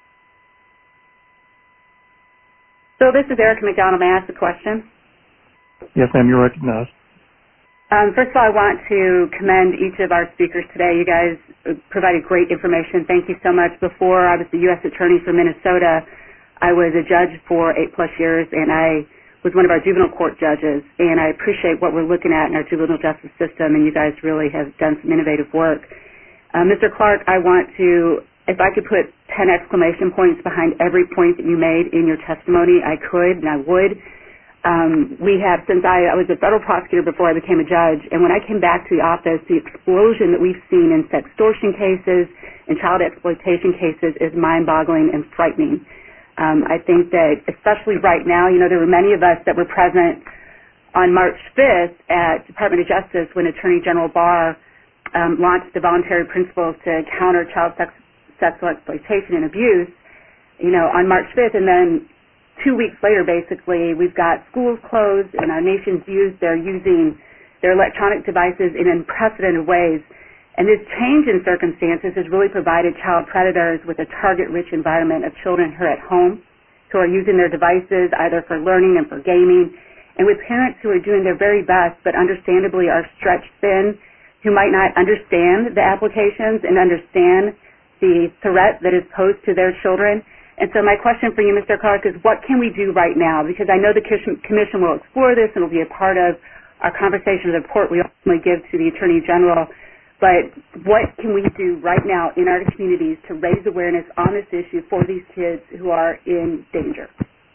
So this is Erica McDonald. May I ask a question? Yes, ma'am, you're recognized. First of all, I want to commend each of our speakers today. You guys provided great information. Thank you so much. Before I was the U.S. Attorney for Minnesota, I was a judge for 8+ years, and I was one of our juvenile court judges. And I appreciate what we're looking at in our juvenile justice system, and you guys really have done some innovative work. Mr. Clark, I want to, if I could put 10 exclamation points behind every point that you made in your testimony, I could and I would. We have, since I was a federal prosecutor before I became a judge, and when I came back to the office, the explosion that we've seen in sextortion cases and child exploitation cases is mind-boggling and frightening. I think that, especially right now, there were many of us that were present on March 5th at Department of Justice when Attorney General Barr launched the voluntary principles to counter child sexual exploitation and abuse, on March 5th, and then 2 weeks later, basically, we've got schools closed and our nation's youth, they're using their electronic devices in unprecedented ways. And this change in circumstances has really provided child predators with a target-rich environment of children who are at home, who are using their devices either for learning and for gaming, and with parents who are doing their very best but understandably are stretched thin, who might not understand the applications and understand the threat that is posed to their children. And so my question for you, Mr. Clark, is what can we do right now? Because I know the Commission will explore this and will be a part of our conversation, the report we ultimately give to the Attorney General. But what can we do right now in our communities to raise awareness on this issue for these kids who are in danger?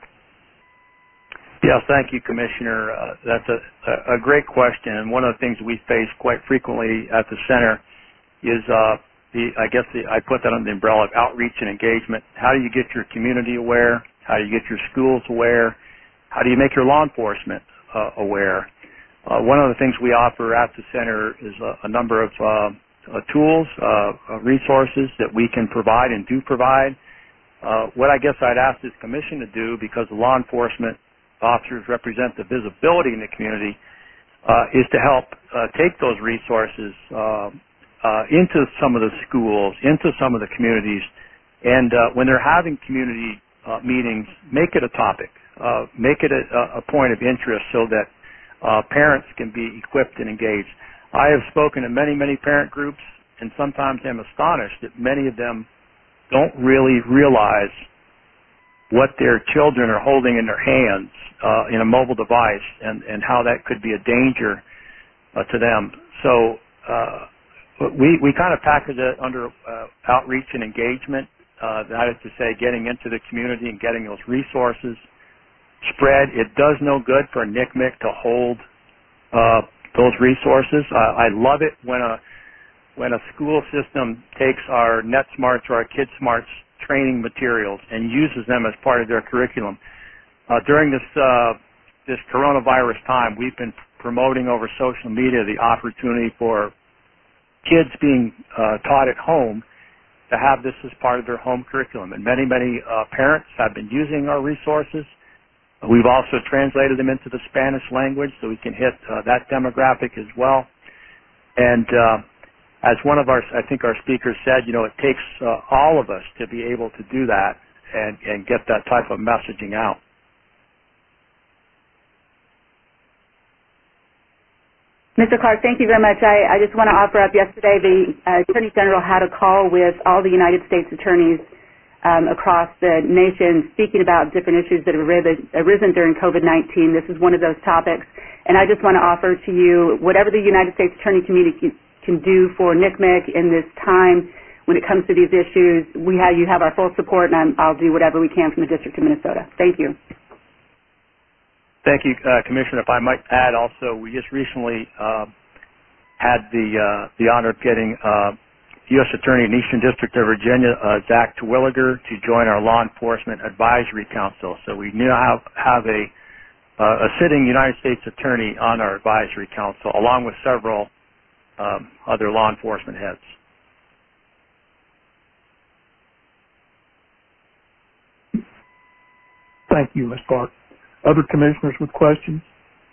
Yes, thank you, Commissioner. That's a great question. And one of the things we face quite frequently at the center is I put that under the umbrella of outreach and engagement. How do you get your community aware? How do you get your schools aware? How do you make your law enforcement aware? One of the things we offer at the center is a number of tools, resources that we can provide and do provide. What I guess I'd ask this commission to do, because the law enforcement officers represent the visibility in the community, is to help take those resources into some of the schools, into some of the communities, and when they're having community meetings, make it a topic, make it a point of interest so that parents can be equipped and engaged. I have spoken to many, many parent groups, and sometimes I'm astonished that many of them don't really realize what their children are holding in their hands in a mobile device and how that could be a danger to them. So we kind of package it under outreach and engagement. That is to say, getting into the community and getting those resources spread. It does no good for NCMEC to hold those resources. I love it when a school system takes our NetSmarts or our KidSmarts training materials and uses them as part of their curriculum. During this coronavirus time, we've been promoting over social media the opportunity for kids being taught at home to have this as part of their home curriculum. And many, many parents have been using our resources. We've also translated them into the Spanish language so we can hit that demographic as well. And as one of our speakers said, it takes all of us to be able to do that and get that type of messaging out. Mr. Clark, thank you very much. I just want to offer up, yesterday the Attorney General had a call with all the United States attorneys across the nation speaking about different issues that have arisen during COVID-19. This is one of those topics. And I just want to offer to you whatever the United States attorney community can do for NCMEC in this time when it comes to these issues. You have our full support, and I'll do whatever we can from the District of Minnesota. Thank you. Thank you, Commissioner. If I might add also, we just recently had the honor of getting U.S. Attorney in Eastern District of Virginia, Zach Terwilliger, to join our Law Enforcement Advisory Council. So we now have a sitting United States Attorney on our Advisory Council, along with several other law enforcement heads. Thank you, Ms. Clark. Other commissioners with questions?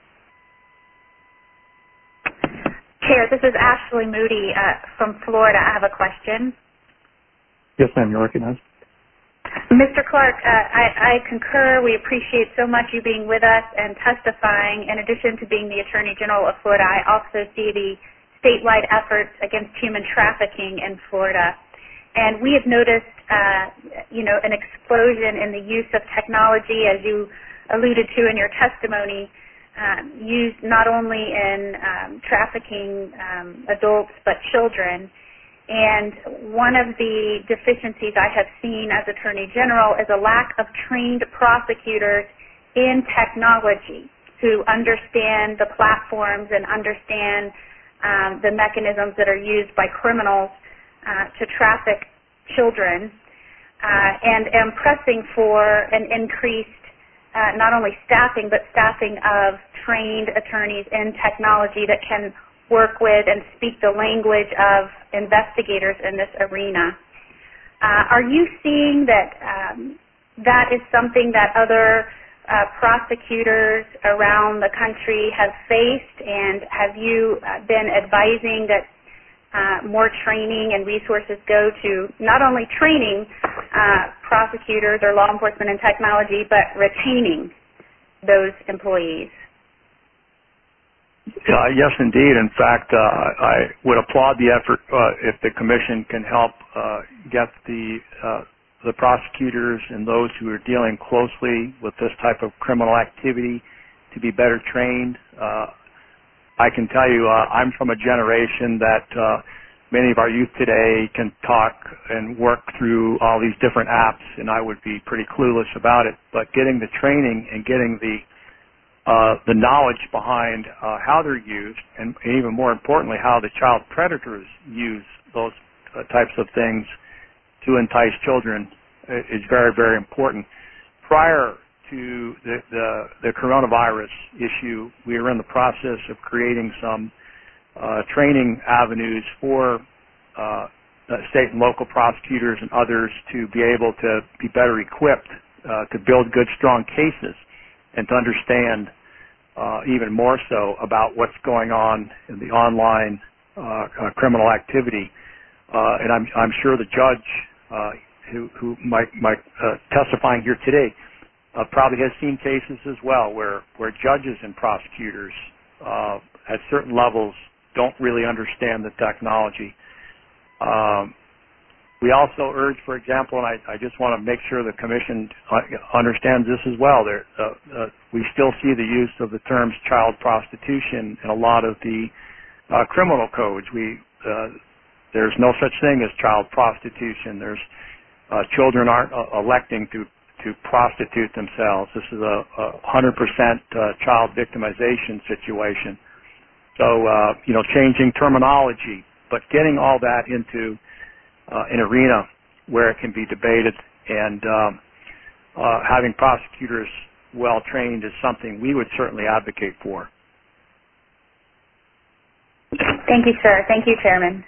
Chair, this is Ashley Moody from Florida. I have a question. Yes, ma'am, you're recognized. Mr. Clark, I concur. We appreciate so much you being with us and testifying. In addition to being the Attorney General of Florida, I also see the statewide efforts against human trafficking in Florida. And we have noticed, an explosion in the use of technology, as you alluded to in your testimony, used not only in trafficking adults but children. And one of the deficiencies I have seen as Attorney General is a lack of trained prosecutors in technology who understand the platforms and understand the mechanisms that are used by criminals to traffic children, and am pressing for an increased not only staffing, but staffing of trained attorneys in technology that can work with and speak the language of investigators in this arena. Are you seeing that that is something that other prosecutors around the country have faced, and have you been advising that more training and resources go to not only training prosecutors or law enforcement in technology, but retaining those employees? Yes, indeed. In fact, I would applaud the effort if the Commission can help get the prosecutors and those who are dealing closely with this type of criminal activity to be better trained. I can tell you I'm from a generation that many of our youth today can talk and work through all these different apps, and I would be pretty clueless about it. But getting the training and getting the knowledge behind how they're used, and even more importantly, how the child predators use those types of things to entice children is very, very important. Prior to the coronavirus issue, we were in the process of creating some training avenues for state and local prosecutors and others to be able to be better equipped to build good, strong cases and to understand even more so about what's going on in the online criminal activity. And I'm sure the judge who might testifying here today probably has seen cases as well where judges and prosecutors at certain levels don't really understand the technology. We also urge, for example, and I just want to make sure the Commission understands this as well, we still see the use of the terms child prostitution in a lot of the criminal codes. There's no such thing as child prostitution. Children aren't electing to prostitute themselves. This is a 100% child victimization situation. So, changing terminology, but getting all that into an arena where it can be debated, and having prosecutors well trained is something we would certainly advocate for. Thank you, sir. Thank you, Chairman.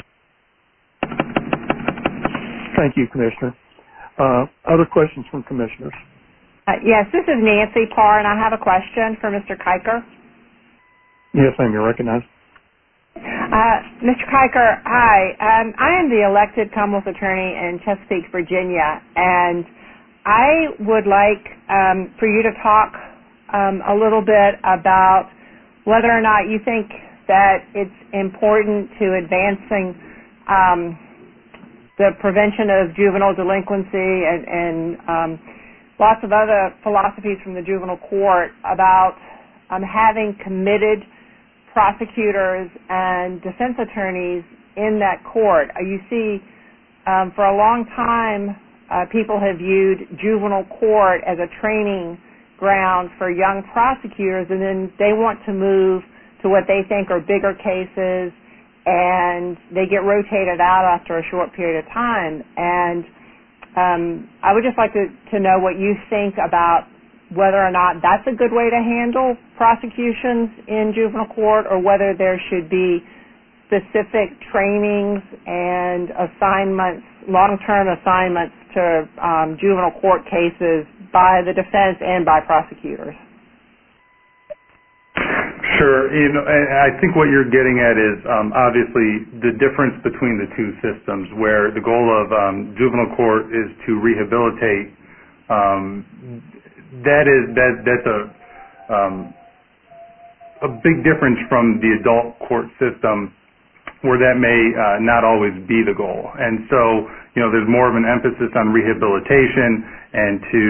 Thank you, Commissioner. Other questions from commissioners? Yes, this is Nancy Parr, and I have a question for Mr. Kiker. Yes, ma'am, you're recognized. Mr. Kiker, hi. I am the elected Commonwealth Attorney in Chesapeake, Virginia, and I would like for you to talk a little bit about whether or not you think that it's important to advancing the prevention of juvenile delinquency and lots of other philosophies from the juvenile court about having committed prosecutors and defense attorneys in that court. You see, for a long time, people have viewed juvenile court as a training ground for young prosecutors, and then they want to move to what they think are bigger cases, and they get rotated out after a short period of time. And I would just like to know what you think about whether or not that's a good way to handle prosecutions in juvenile court, or whether there should be specific trainings and assignments, long-term assignments to juvenile court cases by the defense and by prosecutors. Sure. I think what you're getting at is obviously the difference between the two systems, where the goal of juvenile court is to rehabilitate. That's a big difference from the adult court system, where that may not always be the goal. And so, there's more of an emphasis on rehabilitation and to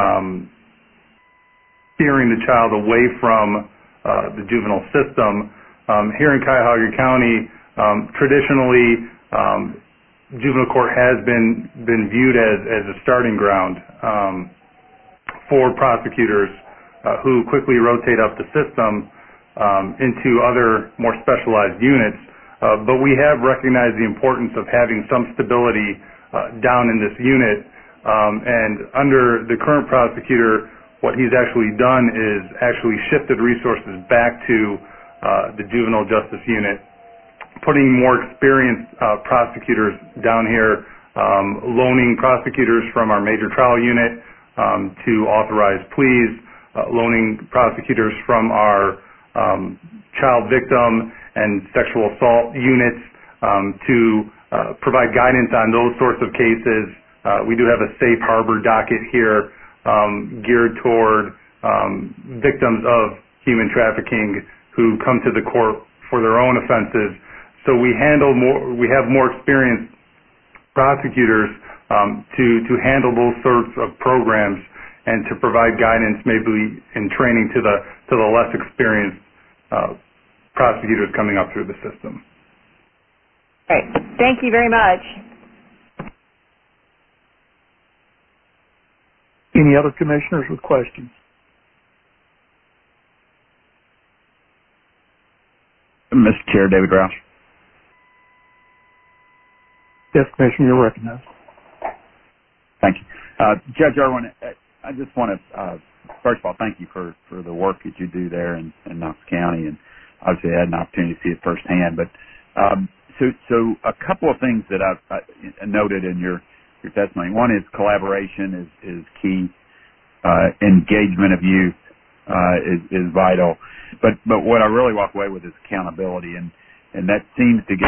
steering the child away from the juvenile system. Here in Cuyahoga County, traditionally, juvenile court has been viewed as a starting ground for prosecutors who quickly rotate up the system into other more specialized units. But we have recognized the importance of having some stability down in this unit. And under the current prosecutor, what he's actually done is actually shifted resources back to the juvenile justice unit, putting more experienced prosecutors down here, loaning prosecutors from our major trial unit to authorize pleas, loaning prosecutors from our child victim and sexual assault units to provide guidance on those sorts of cases. We do have a safe harbor docket here geared toward victims of human trafficking who come to the court for their own offenses. So we have more experienced prosecutors to handle those sorts of programs and to provide guidance, maybe in training to the less experienced prosecutors coming up through the system. Great. Thank you very much. Any other commissioners with questions? Mr. Chair, David Roush. Yes, Commissioner, you're recognized. Thank you. Judge Irwin, I just want to, first of all, thank you for the work that you do there in Knox County, and obviously I had an opportunity to see it firsthand. But so a couple of things that I noted in your testimony. One is collaboration is key. Engagement of youth is vital. But what I really walk away with is accountability, and that seems to get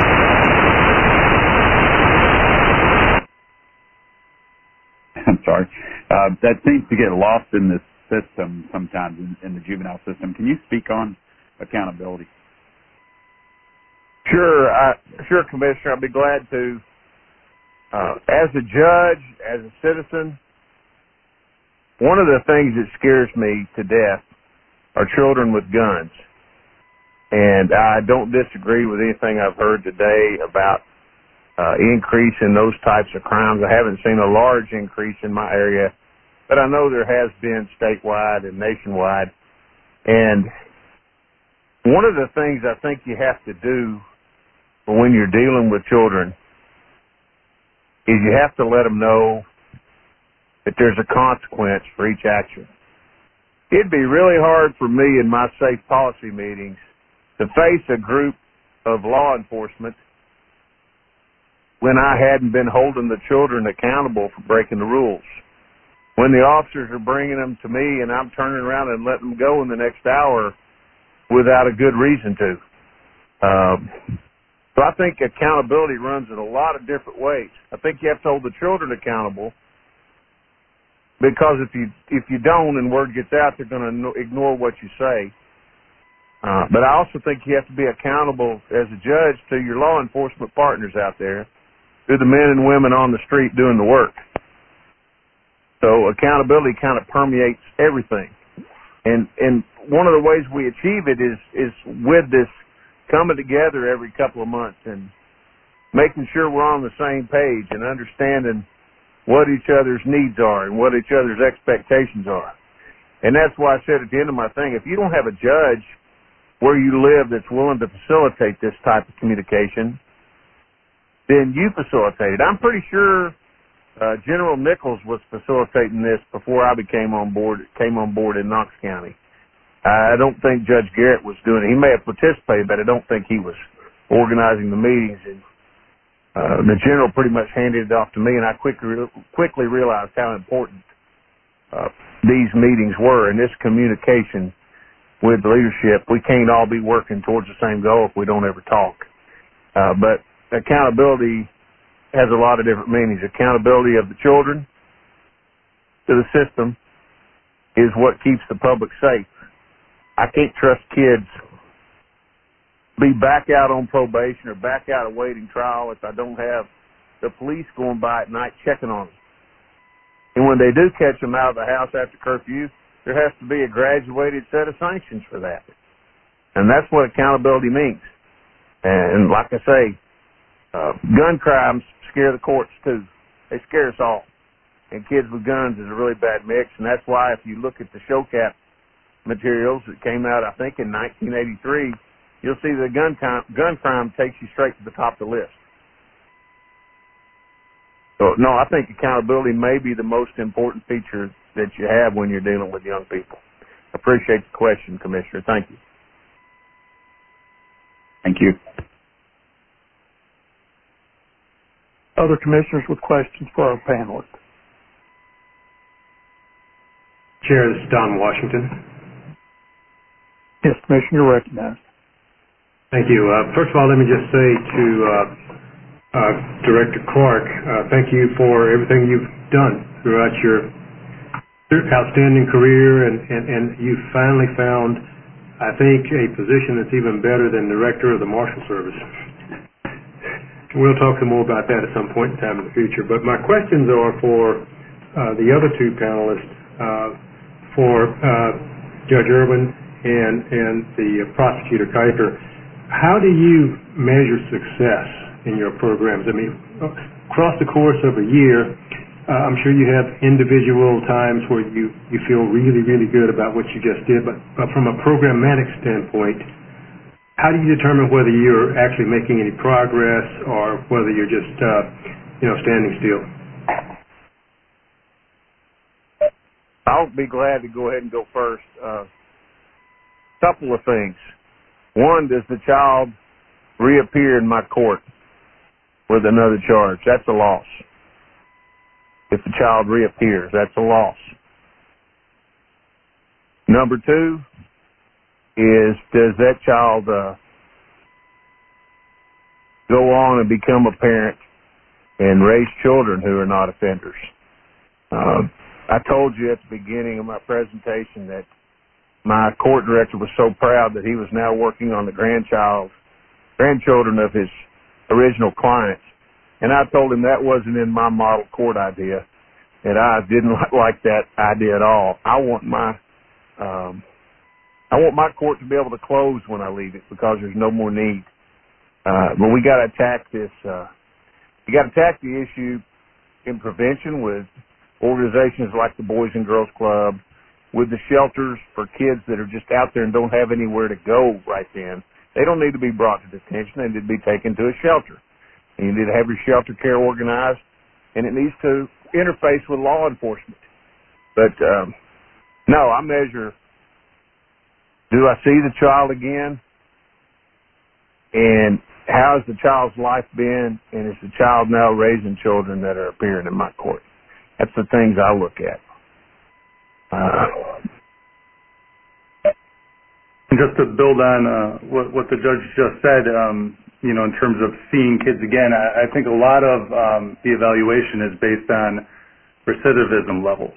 I'm sorry. That seems to get lost in this system sometimes in the juvenile system. Can you speak on accountability? Sure, Commissioner. I'd be glad to. As a judge, as a citizen, one of the things that scares me to death are children with guns. And I don't disagree with anything I've heard today about increase in those types of crimes. I haven't seen a large increase in my area, but I know there has been statewide and nationwide. And one of the things I think you have to do when you're dealing with children is you have to let them know that there's a consequence for each action. It'd be really hard for me in my safe policy meetings to face a group of law enforcement when I hadn't been holding the children accountable for breaking the rules. When the officers are bringing them to me and I'm turning around and letting them go in the next hour without a good reason to. So I think accountability runs in a lot of different ways. I think you have to hold the children accountable, because if you don't and word gets out, they're going to ignore what you say. But I also think you have to be accountable as a judge to your law enforcement partners out there, to the men and women on the street doing the work. So accountability kind of permeates everything. And one of the ways we achieve it is with this coming together every couple of months and making sure we're on the same page and understanding what each other's needs are and what each other's expectations are. And that's why I said at the end of my thing, if you don't have a judge where you live that's willing to facilitate this type of communication, then you facilitate it. I'm pretty sure General Nichols was facilitating this before I came on board in Knox County. I don't think Judge Garrett was doing it. He may have participated, but I don't think he was organizing the meetings. And the general pretty much handed it off to me, and I quickly realized how important these meetings were and this communication with leadership, we can't all be working towards the same goal if we don't ever talk. But accountability has a lot of different meanings. Accountability of the children to the system is what keeps the public safe. I can't trust kids be back out on probation or back out awaiting trial if I don't have the police going by at night checking on them. And when they do catch them out of the house after curfew, there has to be a graduated set of sanctions for that. And that's what accountability means. And like I say, gun crimes scare the courts too. They scare us all. And kids with guns is a really bad mix, and that's why if you look at the SHOCAP materials that came out, I think, in 1983, you'll see the gun crime takes you straight to the top of the list. So, no, I think accountability may be the most important feature that you have when you're dealing with young people. I appreciate the question, Commissioner. Thank you. Thank you. Other commissioners with questions for our panelists? Chair, this is Don Washington. Yes, Commissioner, you're recognized. Thank you. First of all, let me just say to Director Clark, thank you for everything you've done throughout your outstanding career, and you finally found, I think, a position that's even better than Director of the Marshal Service. We'll talk some more about that at some point in time in the future. But my questions are for the other two panelists, for Judge Irwin and the prosecutor Kiser. How do you measure success in your programs? I mean, across the course of a year, I'm sure you have individual times where you feel really, really good about what you just did, but from a programmatic standpoint, how do you determine whether you're actually making any progress or whether you're just, standing still? I'll be glad to go ahead and go first. Couple of things. One, does the child reappear in my court with another charge? That's a loss. If the child reappears, that's a loss. Number two is, does that child go on and become a parent and raise children who are not offenders? I told you at the beginning of my presentation that my court director was so proud that he was now working on the grandchildren of his original clients. And I told him that wasn't in my model court idea, and I didn't like that idea at all. I want my court to be able to close when I leave it because there's no more need. But we got to attack this. You got to attack the issue in prevention with organizations like the Boys and Girls Club, with the shelters for kids that are just out there and don't have anywhere to go right then. They don't need to be brought to detention. They need to be taken to a shelter. And you need to have your shelter care organized, and it needs to interface with law enforcement. But, no, I measure, do I see the child again? And how has the child's life been? And is the child now raising children that are appearing in my court? That's the things I look at. Just to build on what the judge just said, in terms of seeing kids again, I think a lot of the evaluation is based on recidivism levels.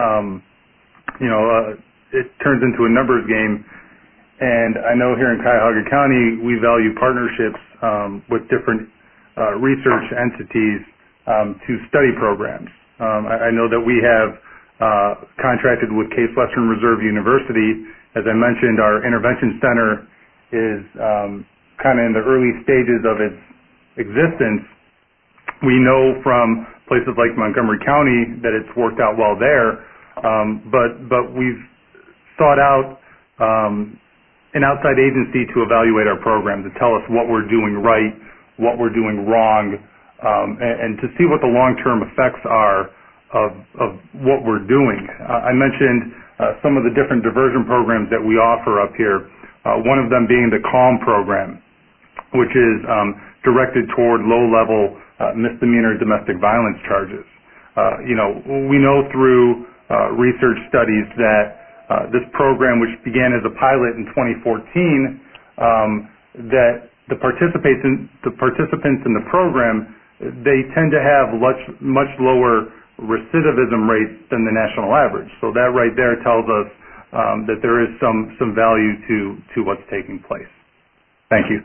It turns into a numbers game, and I know here in Cuyahoga County we value partnerships with different research entities to study programs. I know that we have contracted with Case Western Reserve University. As I mentioned, our intervention center is kind of in the early stages of its existence. We know from places like Montgomery County that it's worked out well there, but we've sought out an outside agency to evaluate our program, to tell us what we're doing right, what we're doing wrong, and to see what the long-term effects are of what we're doing. I mentioned some of the different diversion programs that we offer up here, one of them being the CALM program, which is directed toward low-level misdemeanor domestic violence charges. We know through research studies that this program, which began as a pilot in 2014, that the participants in the program, they tend to have much lower recidivism rates than the national average. So that right there tells us that there is some value to what's taking place. Thank you.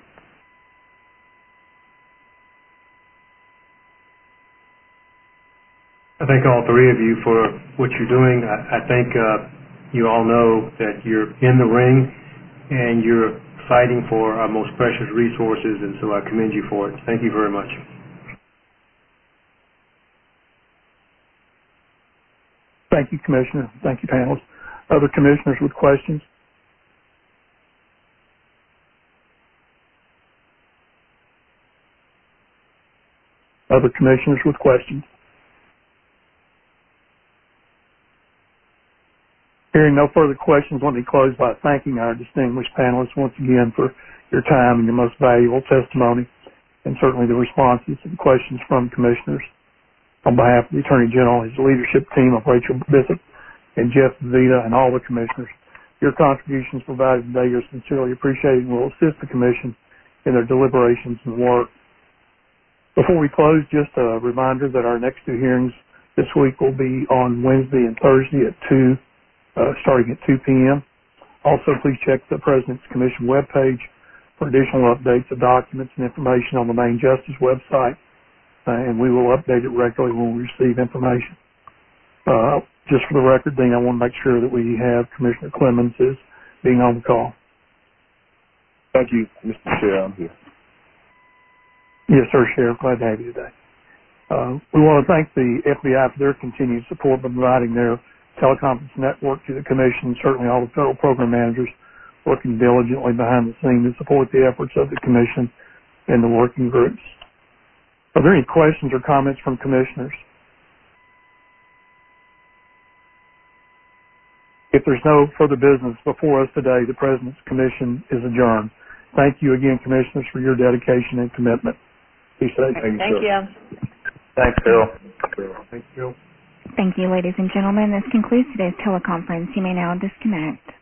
I thank all three of you for what you're doing. I think you all know that you're in the ring and you're fighting for our most precious resources, and so I commend you for it. Thank you very much. Thank you, Commissioner. Thank you, panelists. Other commissioners with questions? Other commissioners with questions? Hearing no further questions, let me close by thanking our distinguished panelists once again for your time and your most valuable testimony, and certainly the responses to the questions from commissioners. On behalf of the Attorney General, his leadership team of Rachel Bishop and Jeff Vita and all the commissioners, your contributions provided today are sincerely appreciated and will assist the Commission in their deliberations and work. Before we close, just a reminder that our next two hearings this week will be on Wednesday and Thursday at starting at 2 p.m. Also, please check the President's Commission webpage for additional updates of documents and information on the Main Justice website, and we will update it regularly when we receive information. Just for the record, Dean, I want to make sure that we have Commissioner Clemens as being on the call. Thank you, Mr. Chair. I'm here. Yes, sir, Sheriff. Glad to have you today. We want to thank the FBI for their continued support by providing their teleconference network to the Commission, and certainly all the federal program managers working diligently behind the scenes to support the efforts of the Commission and the working groups. Are there any questions or comments from commissioners? If there's no further business before us today, the President's Commission is adjourned. Thank you again, commissioners, for your dedication and commitment. Be safe. Thank you. Thanks, Bill. Thank you. Thank you, ladies and gentlemen. This concludes today's teleconference. You may now disconnect.